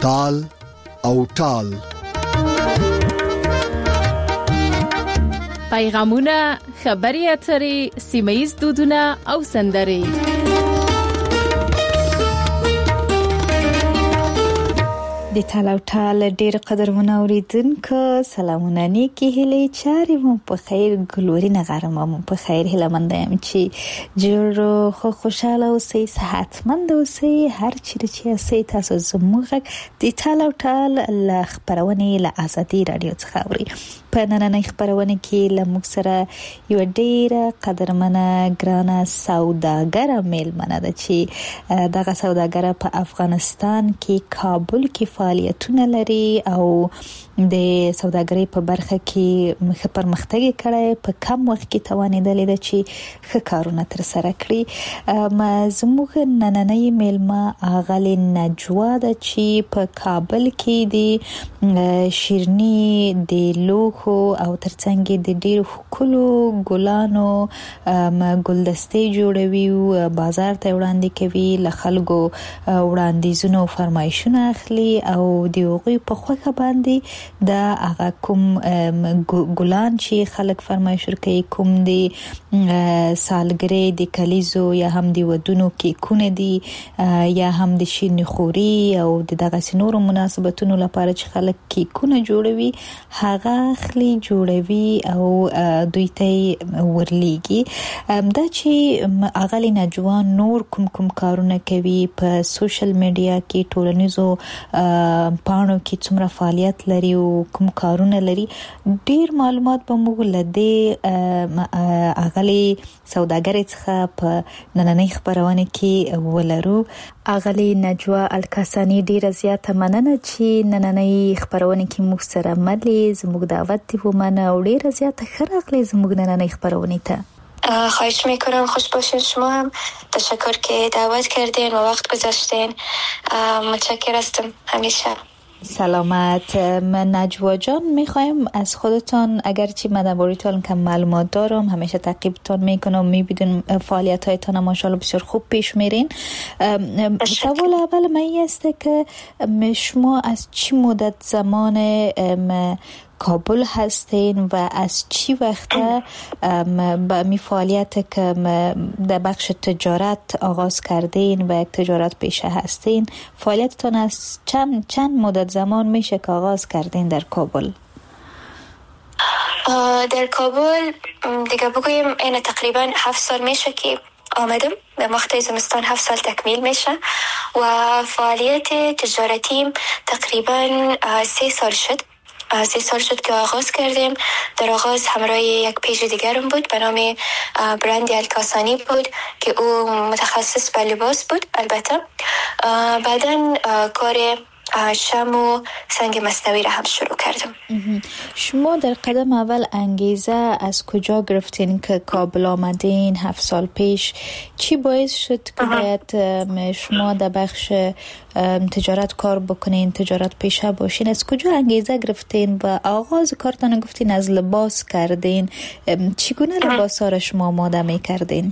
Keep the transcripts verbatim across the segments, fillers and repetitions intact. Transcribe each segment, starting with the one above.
تال او ټال. پیغامونه، خبري اترې، سیمه‌ییز دودونه او سندرې. د تال او ټال ډېر قدرمن اوریدونکو، سلامونه نیکی هیلې چارې مو په خیر، ګلوري نغرم مو په خیر. هیله مند یم چې جوړ خو خوشاله اوسئ، صحتمند اوسئ، هر چیرې چې اوسئ. تاسو زموږ د تال او ټال ل خبرونه ل ازادي رادیو څخه اورئ. په نننۍ خبرونه کې له موږ سره یو ډېر قدرمنه ګرانه سوداګره میلمنه ده چې دغه سوداګره په افغانستان کې کابل کې فعالیتونه لري او د سوداګرۍ په برخه کې مخ پرمختګ کړي، په کم وخت کې توانیدلې ده چې ښه کارونه تر سره کړي. ما زموږ نننۍ میلمه اغلی نجوا ده چې په کابل کې د شیرني د لوخو او ترڅنګ د ډېر ښکلو ګلانو ګلدستې جوړوي او بازار ته وړاندې کوي، له خلکو وړاندیزونه او فرمایشونه اخلي او د هغوی په خوښه باندې د هغه کوم ګلان چې خلک فرمایش ورکوي، کوم د سالګرې د کلیزو یا هم د ودونو کیکونه دي یا هم د شیرني خوري او د دغه نورو مناسبتونو لپاره چې خلک کیکونه جوړوي، هغه اخلي، جوړوي او دوی ته ورلیږي. دا چې اغلی نجوا نور کوم کوم کارونه کوي په سوشل میډیا کې، ټولنیزو پاڼو کې څومره فعالیت لري او کوم کارونه لري، ډیر معلومات به موږ لدې اغلی سوداګرۍ څخه په نننۍ خبرونه کې ولرو. اغلی نجوا الکاسانی ډیره زیاته مننه چې نننۍ خبرونه کې موږ سره ملي، زموږ دعوت دی ومنه او ډیره زیاته ښه راغلی زموږ نننۍ خبرونه ته. خواهش میکنم. خوش باشین. شما هم تشکر که دعوت کردین و وقت گذاشتین. متشکر هستم همیشه. سلامت. من نجوا جان میخوایم از خودتان، اگرچه من درباره‌تان کم معلومات دارم، همیشه تعقیبتان میکنم، میبینم فعالیت هایتان ماشاءالله بسیار خوب پیش میرین. سوال اول من است که شما از چی مدت زمان کابل هستین و از چی وقت با می فعالیت که در بخش تجارت آغاز کردین و یک تجارت پیشه هستین؟ فعالیتتان از چند چند مدت زمان میشه که آغاز کردین در کابل؟ در کابل دیگه بگویم این تقریبا هفت سال میشه که آمدم، به مقطع زمستان هفت سال تکمیل میشه و فعالیت تجارتیم تقریبا سه سال شد. سه سال شد که آغاز کردیم. در آغاز همراه یک پیج دیگرم بود به نام برند الکاسانی بود که او متخصص به لباس بود. البته بعداً کار شم و سنگ مصنوعی را هم شروع کردم. شما در قدم اول انگیزه از کجا گرفتین که کابل آمدین هفت سال پیش؟ چی باعث شد که باید شما در بخش تجارت کار بکنین، تجارت پیشه باشین؟ از کجا انگیزه گرفتین و آغاز کارتان گفتین از لباس کردین؟ چگونه لباس ها را شما آماده می کردین؟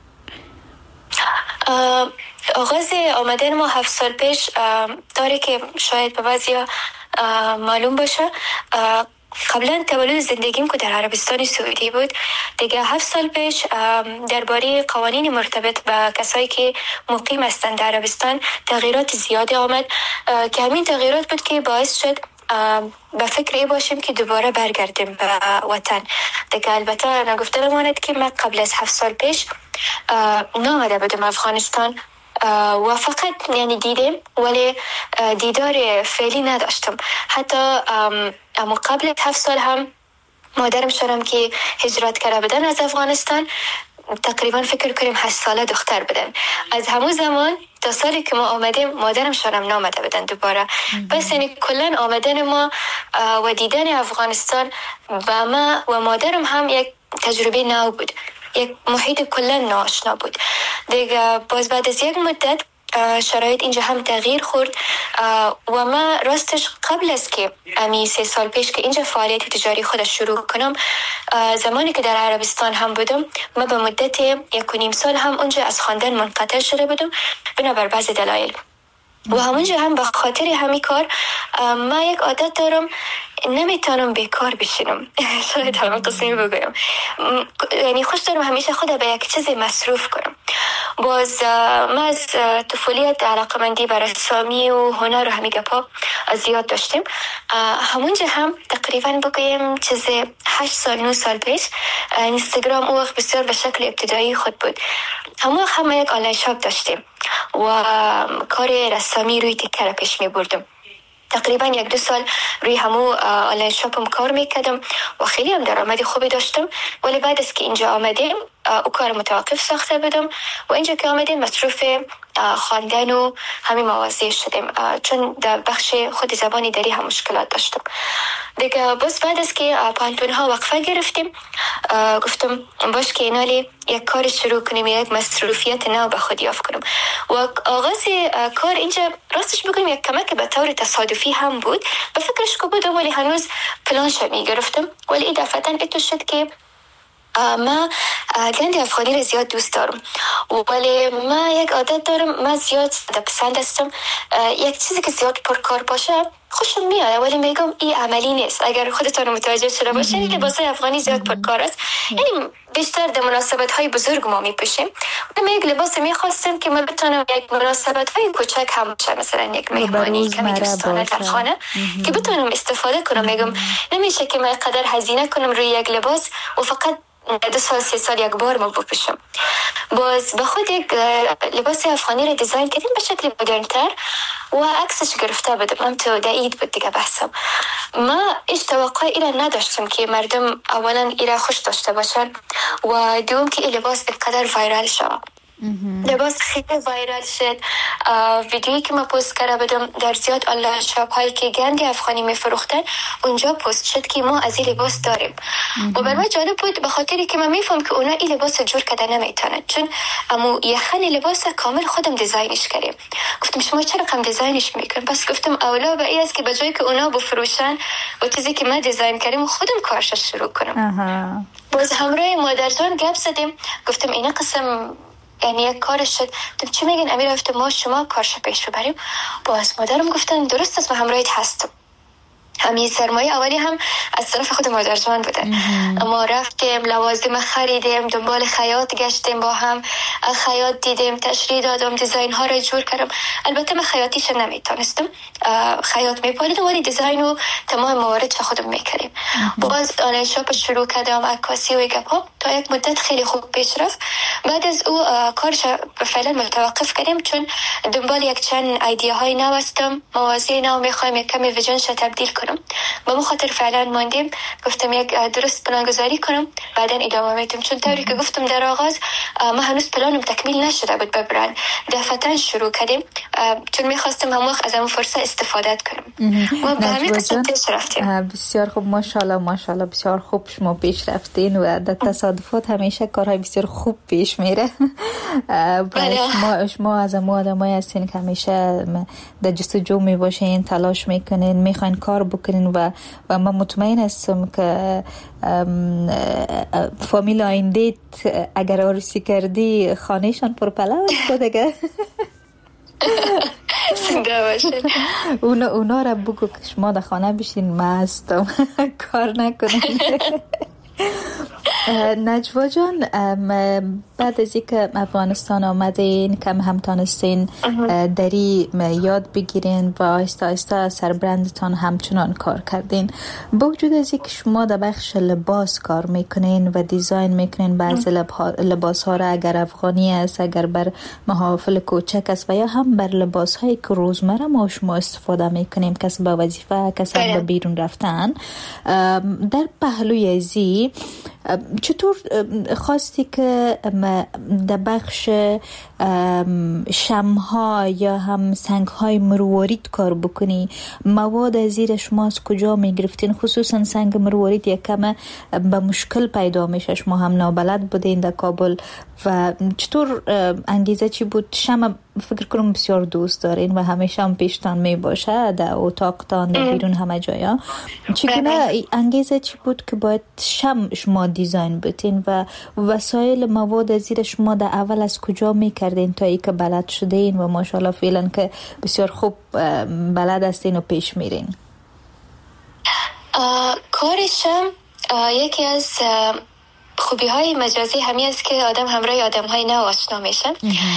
آغاز آمدن ما هفت سال پیش داره که شاید به بعضیا معلوم باشه. قبلا تولد زندگیم که در عربستان سعودی بود، دیگه هفت سال پیش درباره قوانین مرتبط به کسایی که مقیم هستند در عربستان تغییرات زیادی آمد که همین تغییرات بود که باعث شد به فکر ای باشیم که دوباره برگردیم به وطن. دیگه البته نگفته نماند که من قبل از هفت سال پیش نامده بودم افغانستان و فقط یعنی دیدم ولی دیدار فعلی نداشتم. حتی اما قبل هفت سال هم مادرم شدم که هجرت کرده بودن از افغانستان، تقریبا فکر کنیم هشت ساله دختر بودن. از همون زمان تا سالی که ما آمدیم مادرم شدم نامده بودن دوباره. بس یعنی کلن آمدن ما و دیدن افغانستان و ما و مادرم هم یک تجربه نو بود، یک محیط کلن ناآشنا بود. دیگه باز بعد از یک مدت شرایط اینجا هم تغییر خورد و ما راستش قبل از که امی سه سال پیش که اینجا فعالیت تجاری خودش شروع کنم، زمانی که در عربستان هم بودم ما به مدت یک و نیم سال هم اونجا از خواندن منقطع شده بودم بنابر بعض دلایل. و همونجا هم به خاطر همین کار ما یک عادت دارم، نمیتونم بیکار بشینم. شاید الان قسمی بگویم، یعنی خوش دارم همیشه خود به یک چیز مصروف کنم. باز ما از طفولیت علاقمندی بر رسامی و هنر و همین گپا زیاد داشتیم. همونجا هم تقریبا بگویم چیز هشت سال نه سال پیش اینستاگرام او وقت بسیار به شکل ابتدایی خود بود. همون وقت هم یک آنلاین شاپ داشتیم و کار رسامی روی تکه را پیش می بردم. تقریبا یک دو سال روی همو آنلاین شاپم کار میکردم و خیلی هم درآمد خوبی داشتم. ولی بعد از که اینجا آمدیم او کار متوقف ساخته بودم و اینجا که آمدیم مصروف خواندن و همین مواضیع شدیم، چون در بخش خود زبانی دری هم مشکلات داشتم دیگه. بس بعد از که پانتون ها وقفه گرفتیم گفتم باش که اینالی یک کار شروع کنیم، یک مصروفیت نو به خود یافت کنم. و آغاز کار اینجا راستش بگم یک کمک به طور تصادفی هم بود، به فکرش که بودم ولی هنوز پلانش می گرفتم. ولی این دفعتا اتو شد که ما گند افغانی رو زیاد دوست دارم، ولی ما یک عادت دارم، ما زیاد پسند هستم یک چیزی که زیاد پرکار باشه خوشم میاد، ولی میگم این عملی نیست. اگر خودتون متوجه شده باشین لباس افغانی زیاد پرکار است، یعنی بیشتر در مناسبت های بزرگ ما میپوشیم. من یک لباس میخواستم که ما بتونم یک مناسبت های کوچک هم باشه، مثلا یک مهمانی کمی دوستانه در خانه که بتونم استفاده کنم. میگم نمیشه که من قدر هزینه کنم روی یک لباس و فقط دو سال سه سال یک بار ما بپوشم. باز به خود یک لباس افغانی را دیزاین کردیم به شکل مدرن‌تر و عکسش گرفته بودم. هم تو در عید بود دیگه بحثم. ما ایش توقع ایران نداشتم که مردم اولا ایران خوش داشته باشن و دوم که این لباس بقدر وایرال شد. لباس خیلی وایرال شد. ویدیویی که ما پست کرده بودم در زیاد آنلاین شاپ هایی که گند افغانی میفروختن اونجا پست شد که ما از این لباس داریم. و برای من جالب بود به خاطری که من میفهم که اونا این لباس جور کردن نمیتونن، چون امو یخن لباس کامل خودم دیزاینش کردیم. گفتم شما چرا کم دیزاینش میکنن؟ بس گفتم اولا به این است که به جایی که اونا بفروشن و چیزی که من دیزاین کردیم خودم کارش شروع کنم. باز همراه مادرجان گپ زدیم، گفتم اینا قسم یعنی یک کارش شد. تو چی میگین امیر؟ گفتم ما شما کارش پیش ببریم. باز مادرم گفتن درست است، من همراهت هستم. همین سرمایه اولی هم از طرف خود مادرجان بوده. ما رفتیم لوازم خریدیم، دنبال خیاط گشتیم، با هم خیاط دیدیم، تشریح دادم، دیزاین ها را جور کردم. البته من خیاطیش نمیتونستم، خیاط میپالیدم ولی دیزاین و تمام موارد خودم میکردیم. باز آنلاین شاپ شروع کردم، عکاسی و گپا تا یک مدت خیلی خوب پیش رفت. بعد از او کارش فعلا متوقف کردیم چون دنبال یک چند ایده های نو هستم، مواضیع نو میخوایم یک کمی ویژنش تبدیل کنم. به مو خاطر فعلا ماندیم. گفتم یک درست پلان گذاری کنم بعدا ادامه میدم، چون طوری که گفتم در آغاز ما هنوز پلانم تکمیل نشده بود به برند. دفعتا شروع کردیم چون میخواستم هم وقت از اون فرصت استفاده کنم. ما به همین قصد پیش رفتیم. بسیار خوب، ماشاءالله ماشاءالله بسیار خوب شما پیش رفتین و در تصادفات همیشه کارهای بسیار خوب پیش میره. شما شما از ما آدمایی هستین که همیشه در جستجو میباشین، تلاش میکنین، میخواین کار بکنین و و من مطمئن هستم که فامیل آینده اگر عروسی کردی خانهشان پرپلو است دیگه. زنده باشین. اونا اونا را بگو که شما در خانه بشین، من هستم، کار نکنین. نجوا جان، بعد از اینکه افغانستان آمدین کم هم تانستین دری یاد بگیرین و آهسته آهسته سربرندتان همچنان کار کردین. با وجود از اینکه شما در بخش لباس کار میکنین و دیزاین میکنین بعضی لباس ها را، اگر افغانی است، اگر بر محافل کوچک است و یا هم بر لباس هایی که روزمره ما شما استفاده میکنیم، کسب وظیفه، کسب به بیرون رفتن، در پهلوی ازی چطور خواستی که در بخش شمها یا هم سنگ‌های مروارید کار بکنی؟ مواد زیر شما از کجا میگرفتین؟ خصوصا سنگ مروارید یک کم به مشکل پیدا میشه، شما هم نابلد بودین در کابل و چطور انگیزه چی بود؟ شم فکر کنم بسیار دوست دارین و همیشه هم پیشتان می باشه در اتاقتان، در بیرون، همه جایا. چگونه انگیزه چی بود که باید شم شما دیزاین بتین و وسایل مواد زیر شما در اول از کجا میکردین؟ کردین تا ای که بلد شدین و ماشاءالله فعلا که بسیار خوب بلد هستین و پیش میرین؟ کارشم یکی از خوبی های مجازی همی است که آدم همراه آدم های نو آشنا میشن.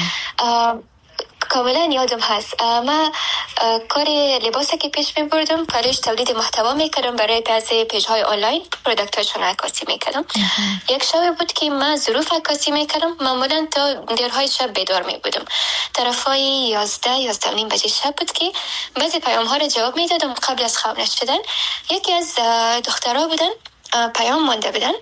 کاملا یادم هست ما کار لباسی که پیش می بردم کارش تولید محتوا میکردم برای بعضی پیج های آنلاین، پروداکت هاشون عکاسی میکردم. یک شب بود که من ظروف عکاسی میکردم، معمولا تا دیرهای شب بیدار می بودم. طرفای یازده یازده نیم بجه شب بود که بعضی پیام ها رو جواب میدادم قبل از خواب نشدن. یکی از دخترها بودن پیام مانده بودن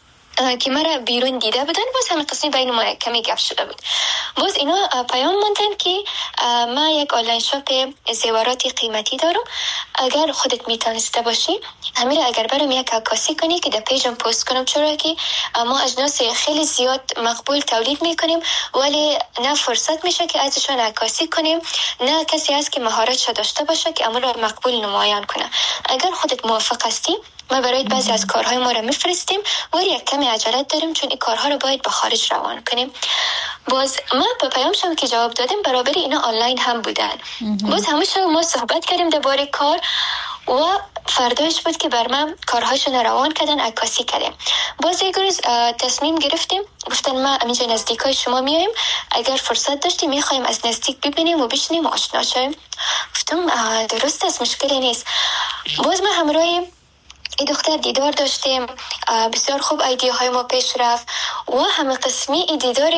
که مرا بیرون دیده بودن، باز همین قسمی بین ما کمی گپ شده بود. باز اینا پیام ماندن که ما یک آنلاین شاپ زیورات قیمتی دارم، اگر خودت میتونسته باشی همین اگر برام یک عکاسی کنی که در پیجم پست کنم، چرا که ما اجناس خیلی زیاد مقبول تولید میکنیم ولی نه فرصت میشه که ازشون عکاسی کنیم، نه کسی هست که مهارتش داشته باشه که امر مقبول نمایان کنه. اگر خودت موافق هستی ما برای بعضی از کارهای ما رو میفرستیم ولی یک کمی عجله داریم چون این کارها رو باید به خارج روان کنیم. باز ما به پیامشم که جواب دادیم برابری اینا آنلاین هم بودن. باز همون ما صحبت کردیم درباره کار و فرداش بود که بر من کارهاشون روان کردن، عکاسی کردیم. باز یک روز تصمیم گرفتیم، گفتن ما همینجا نزدیکای شما میایم، اگر فرصت داشتیم میخوایم از نزدیک ببینیم و بشنیم و آشنا شویم. گفتم درست است، مشکلی نیست. باز ما همراه این دختر دیدار داشتیم، بسیار خوب ایده های ما پیش رفت و همه قسمی این دیدار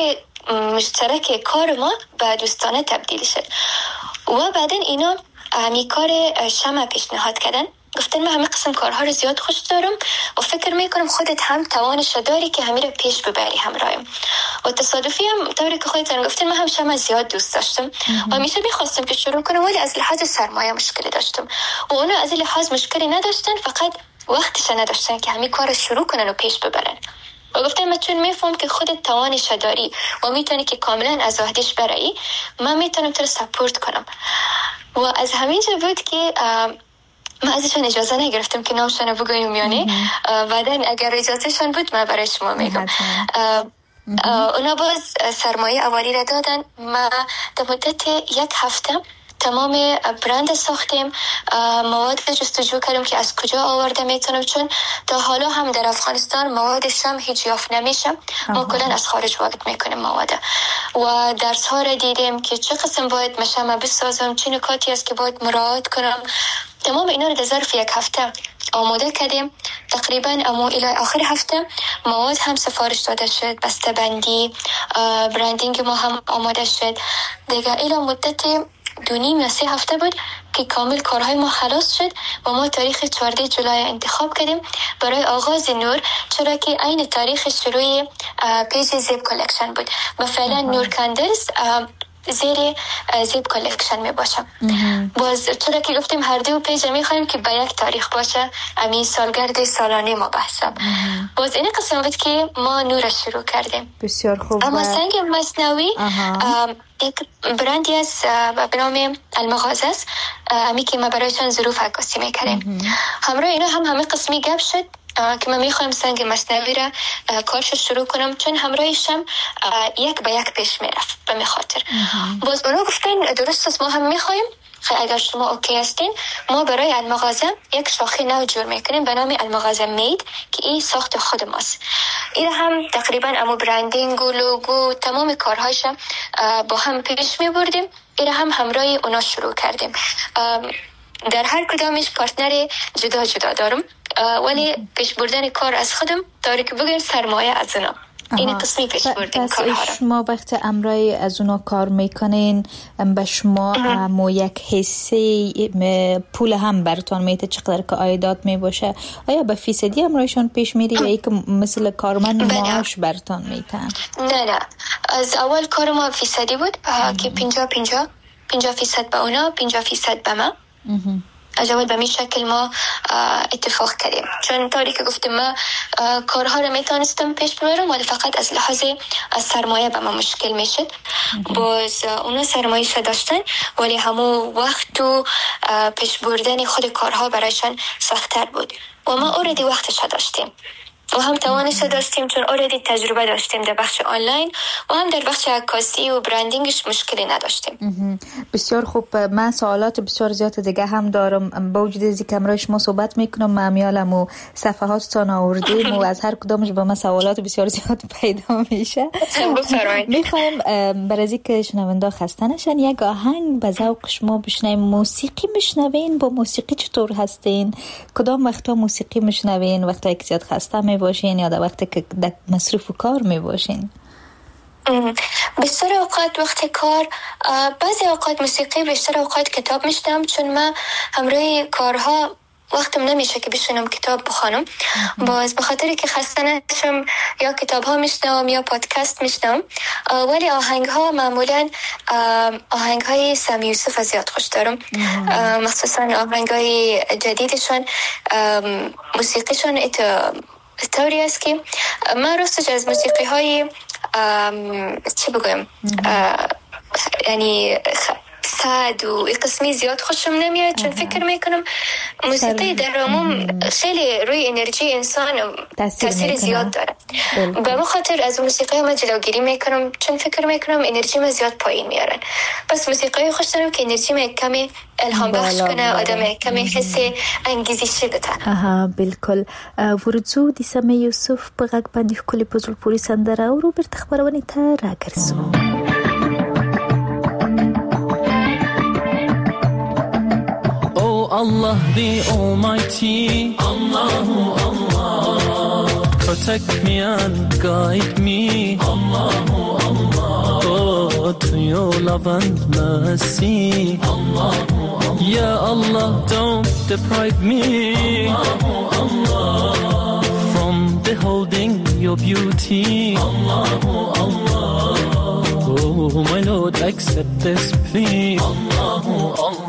مشترک کار ما به دوستانه تبدیل شد. و بعدن اینا همی کار شمع پیشنهاد کردن، گفتن من همه قسم کارها رو زیاد خوش دارم و فکر میکنم خودت هم توانش داری که همین رو پیش ببری همراهیم. و تصادفی هم طوری که خودتون گفتن من هم شمع زیاد دوست داشتم و همیشه میخواستم که شروع کنم ولی از لحاظ سرمایه مشکلی داشتم و اونا از لحاظ مشکلی نداشتن، فقط وقتش نداشتن که همین کار شروع کنن و پیش ببرن. و گفتم من چون میفهم که خودت توانش داری و میتونی که کاملا از وحدش برایی، من میتونم تو رو سپورت کنم. و از همینجا بود که من ازشان اجازه نگرفتم که نامشان بگویم یعنی بعدن اگر اجازهشان بود من برای شما میگم. اونا باز سرمایه اولی را دادن. ما در مدت یک هفته تمام برند ساختیم، مواد جستجو کردیم که از کجا آورده میتونم، چون تا حالا هم در افغانستان موادش هم هیچ یافت نمیشه، ما کلن از خارج وارد میکنیم مواد. و درس ها را دیدیم که چه قسم باید مشامه بسازم، چه نکاتی است که باید مراعات کنم. تمام اینا رو در ظرف یک هفته آماده کردیم. تقریبا اما الی آخر هفته مواد هم سفارش داده شد، بسته بندی، برندینگ ما هم آماده شد. دیگه الی مدت دو نیم یا سه هفته بود که کامل کارهای ما خلاص شد و ما تاریخ چهاردهم جولای انتخاب کردیم برای آغاز نور، چرا که عین تاریخ شروع پیج زیب کلکشن بود. مثلا نور کندلز زیر زیب کلکشن می باشه. باز چرا که گفتیم هر دو پیج می خواهیم که به یک تاریخ باشه، امی سالگرد سالانه ما بحثم. باز این قسم بود که ما نور شروع کردیم. بسیار خوب. اما سنگ مصنوعی یک برندی است به نام المغازه است، امی که ما برایشان ظروف عکاسی میکردیم. همراه اینا هم همه قسمی گپ شد که من میخوایم سنگ مصنوعی را کارش شروع کنم، چون همراهشم یک به یک پیش میرفت به می خاطر. باز اونا گفتن درست است، ما هم میخوایم، اگر شما اوکی هستین ما برای المغازه یک شاخه نو جور میکنیم به نام المغازه مید که این ساخت خود ماست. این هم تقریبا امو برندینگ و لوگو تمام کارهاش با هم پیش میبردیم. این هم همراه اونا شروع کردیم. در هر کدامش پارتنر جدا جدا دارم ولی پیش بردن کار از خودم داره که بگم سرمایه از اونا. این قسمی پیش بردن کارها رو. شما وقت امرای از اونا کار میکنین به شما مو یک حصه پول هم براتون میده چقدر که عایدات میباشه؟ آیا به فیصدی امرایشون پیش میری یا یک مثل کارمند معاش براتون میتن؟ نه نه، از اول کار ما فیصدی بود که پنجاه پنجاه پنجاه فیصد به اونا پنجاه فیصد به ما. اجاول به می شکل ما اتفاق کردیم، چون طوری که گفتم ما کارها رو میتونستم پیش ببرم ولی فقط از لحاظ از سرمایه به ما مشکل میشد. باز اونا سرمایه داشتن ولی همو وقت و پیش بردن خود کارها برایشان سخت‌تر بود و ما اوردی وقتش داشتیم. و هم توانش داشتیم چون اوردی تجربه داشتیم در بخش آنلاین و هم در بخش عکاسی و برندینگش مشکلی نداشتیم. بسیار خوب. من سوالات بسیار زیاد دیگه هم دارم. با وجود اینکه امروز شما صحبت میکنم معمیالم و صفحاتتان آوردیم و از هر کدامش با من سوالات بسیار زیاد پیدا میشه. میخوایم برای اینکه شنونده خسته نشن یک آهنگ به ذوق شما بشنویم. موسیقی میشنوین؟ با موسیقی چطور هستین؟ کدام وقتا موسیقی میشنوین؟ وقتی که زیاد خسته میباشین یا در وقتی که در مصروف و کار میباشین؟ بیشتر اوقات وقت کار، بعضی اوقات موسیقی، بیشتر اوقات کتاب میشنم چون من همراه کارها وقتم نمیشه که بشینم کتاب بخونم. باز به خاطری که خسته نشم یا کتاب ها میشنم یا پادکست میشنم. ولی آهنگ ها معمولا آهنگ های سامی یوسف زیاد خوش دارم، مخصوصا آهنگ های جدیدشون. موسیقیشون طوری است که من راستش از موسیقی های چی بگویم یعنی سعد و قسمی زیاد خوشم نمیاد چون فکر میکنم موسیقی در عموم خیلی روی انرژی انسان تاثیر زیاد داره. به من خاطر از موسیقی من جلوگیری میکنم چون فکر میکنم انرژی من زیاد پایین میارن. پس موسیقی خوش دارم که انرژی من کمی الهام بخش کنه، آدم کمی حس انگیزشی بده. آها بالکل. ورزو دی سامی یوسف په غږ باندې ښکلې په زړه پورې سندره او روبرت خبرونه ته راګرځو. Allah the Almighty, Allahu Allah, protect me and guide me, Allahu Allah, oh, to your love and mercy, Allahu Allah, Ya Allah, don't deprive me, Allahu Allah, from beholding your beauty, Allahu Allah, oh my Lord, accept this plea, Allahu Allah.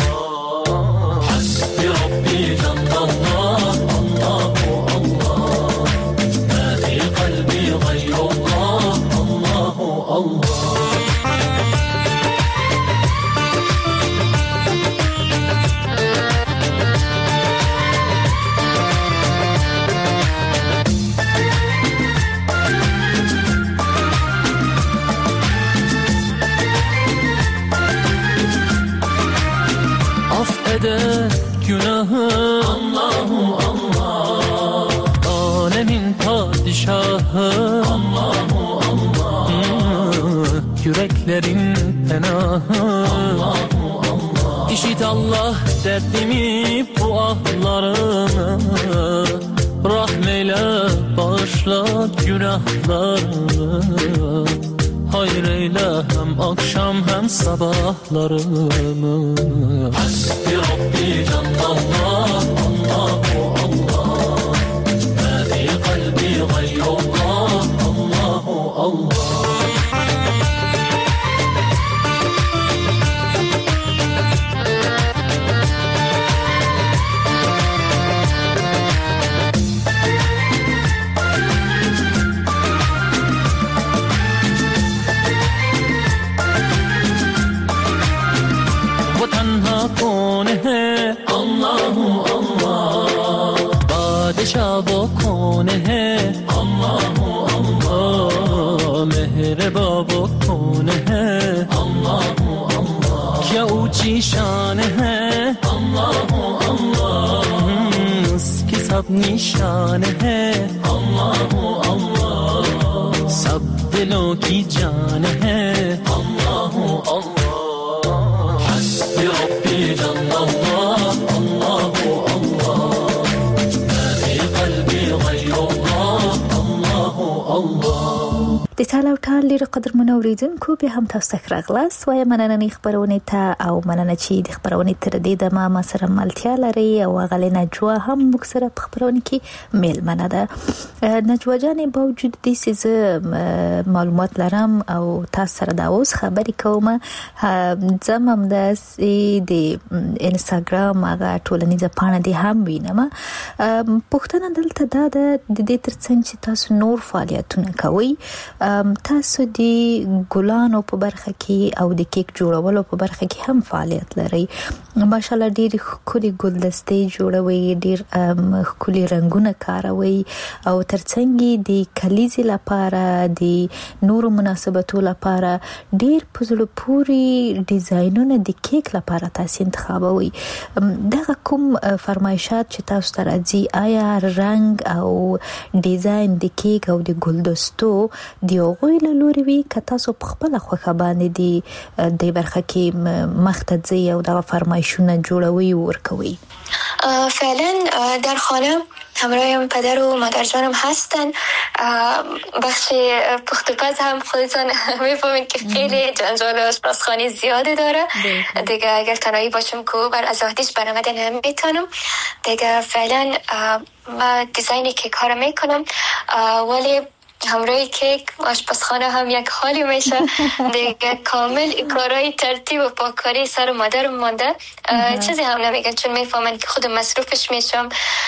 ربي جل الله الله الله ما في قلبي غير الله الله الله. affeder günahı Allahu Allah, alemin padişahı Allahu Allah, yüreklerin penahı Allahu Allah. İşit Allah derdimi, bu ahlarımı, rahmeyle bağışla günahlarımı, hayır eyle hem akşam hem sabahlarımı. Hasbi Rabbi Cennet Allahu Allah, ma fi kalbi gayrullah Allahu Allah. شب و کونه Allahu Allah, مهربان و کونه Allahu Allah, کیا اونچی شانه Allahu Allah, اس کی سب نشانه Allahu Allah, سب دلوں کی جان ہے Allahu Allah. حسبي ربي جل الله Allahu Allah, د تاله ټال لري قدر منوریدونکو به هم تاسو ته راغلاس وای مننه خبرونه ته او مننه چې د خبرونه تر دې د ما ما سره ملتیا لري او غلې نجوا هم موږ سره په خبرونه کې میل منه ده. نجوا جان با وجود دې چې معلومات لرم او تاسو سره دا اوس خبرې کوم، زمم د د انستګرام هغه ټولنیزه پاڼه دې هم وینم. پښتنه دلته دا د دې ترڅنګ چې تاسو نور فعالیتونه کوي، تاسو دی ګلانو په برخه کې او د کیک جوړولو په برخه کې هم فعالیت لري. ماشاءالله ډیر ښکلي ګلدستې جوړوي، ډیر ښکلي رنگونه کاروي او ترڅنګ د کلیزې لپاره د نورو مناسبتو لپاره ډیر په زړه پورې ډیزاینونه د کیک لپاره تاسو انتخابوي. دغه کوم فرمایشات چې تاسو ته راځي، آیا رنگ او ډیزاین د کیک او د ګلدستو دی غوي له لوري وی که تاسو په خپل خوخه باندې دی د برخه کې مختځي او د فرمایشونه جوړوي او ورکوي؟ فعلا در خانه همراهم پدر و مادر جانم هستن. بخش پخت و پز هم خودتان میفهمید که خیلی جنجال آشپزخانه زیاده داره دیگه. اگر تنهایی باشم که بر از آتیش برآمدن نمیتونم دیگه. فعلا ما دیزاین کیک ها رو میکنم، ولی همراهی کیک آشپزخانه هم یک حالی میشه دیگه. کامل کارهای ترتیب و پاککاری سر مادرم مانده، چیزی هم نمیگن چون میفهمن که خودم مصروفش میشم.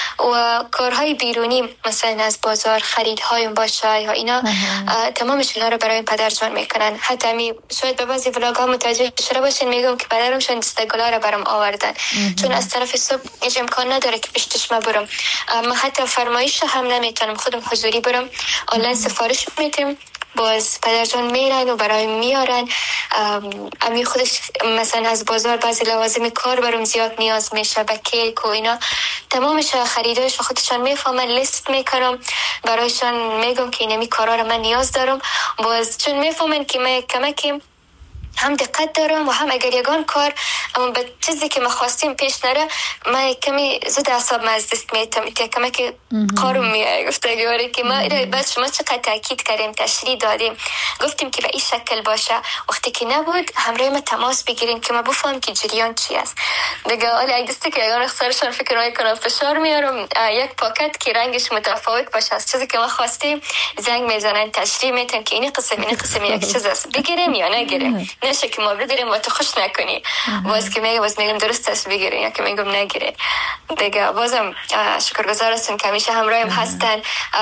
و کارهای بیرونی مثلا از بازار خریدهایم باشه یا اینا تمامش اینا رو برای پدرجان میکنن. حتی می شاید به بعضی ولاگ ها متوجه شده باشین میگم که پدرم شون دستگلا رو برام آوردن چون از طرف صبح هیچ امکان نداره که پشتش ما برم. من حتی فرمایش هم نمیتونم خودم حضوری برم، آنلاین سفارش میتیم، باز پدرجان میرن و برای میارن. امی خودش مثلا از بازار بعضی لوازم کار برام زیاد نیاز میشه، به کیک و اینا تمامش خریداش و خودشان میفهمن، لیست میکنم برایشان میگم که اینمی کارا رو من نیاز دارم. باز چون میفهمن که من کمکی هم دقت دارم و هم اگر یگان کار اما به چیزی که ما خواستیم پیش نره من کمی زود اعصاب ما از دست میتم که کمی که قارم میای گفتگواری که ما بس شما چقدر تاکید کردیم، تشریح دادیم، گفتیم که به این شکل باشه. وقتی که نبود همراه ما تماس بگیریم که ما بفهم که جریان چی است دیگه. حالا اگه دستی که یگان اختارشان فکر میکنم فشار میارم یک پاکت که رنگش متفاوت باشه از چیزی که ما خواستیم زنگ میزنن، تشریح میتن که این قسم این قسم یک چیز است، بگیریم یا نگیریم. نشه که ما بگیریم و تو خوش نکنی. باز که میگه باز میگم درست است بگیریم یا که میگم نگیریم دیگه. بازم شکرگزار هستم که همیشه همراهم هستن.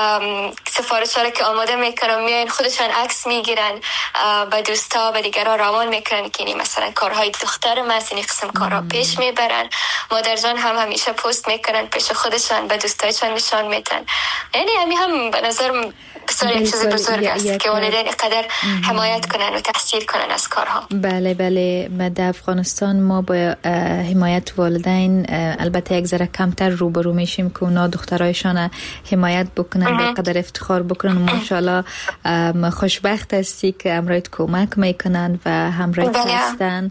سفارش ها که آماده میکنم میان خودشان عکس میگیرن، به دوستا به دیگران روان میکنن که مثلا کارهای دختر من این قسم کارها پیش میبرن. مادرجان هم همیشه پست میکنن پیش خودشان به دوستایشان نشان میدن. یعنی همین هم به نظرم بسیار یک چیز بزرگ است که والدین قدر حمایت کنن و تحصیل کنن از کارها. بله بله. در افغانستان ما با حمایت والدین البته یک ذره کمتر روبرو میشیم که اونا دخترایشان حمایت بکنن به قدر افتخار بکنن. ماشاءالله خوشبخت هستی که همراهت کمک میکنن و همراهت هستن.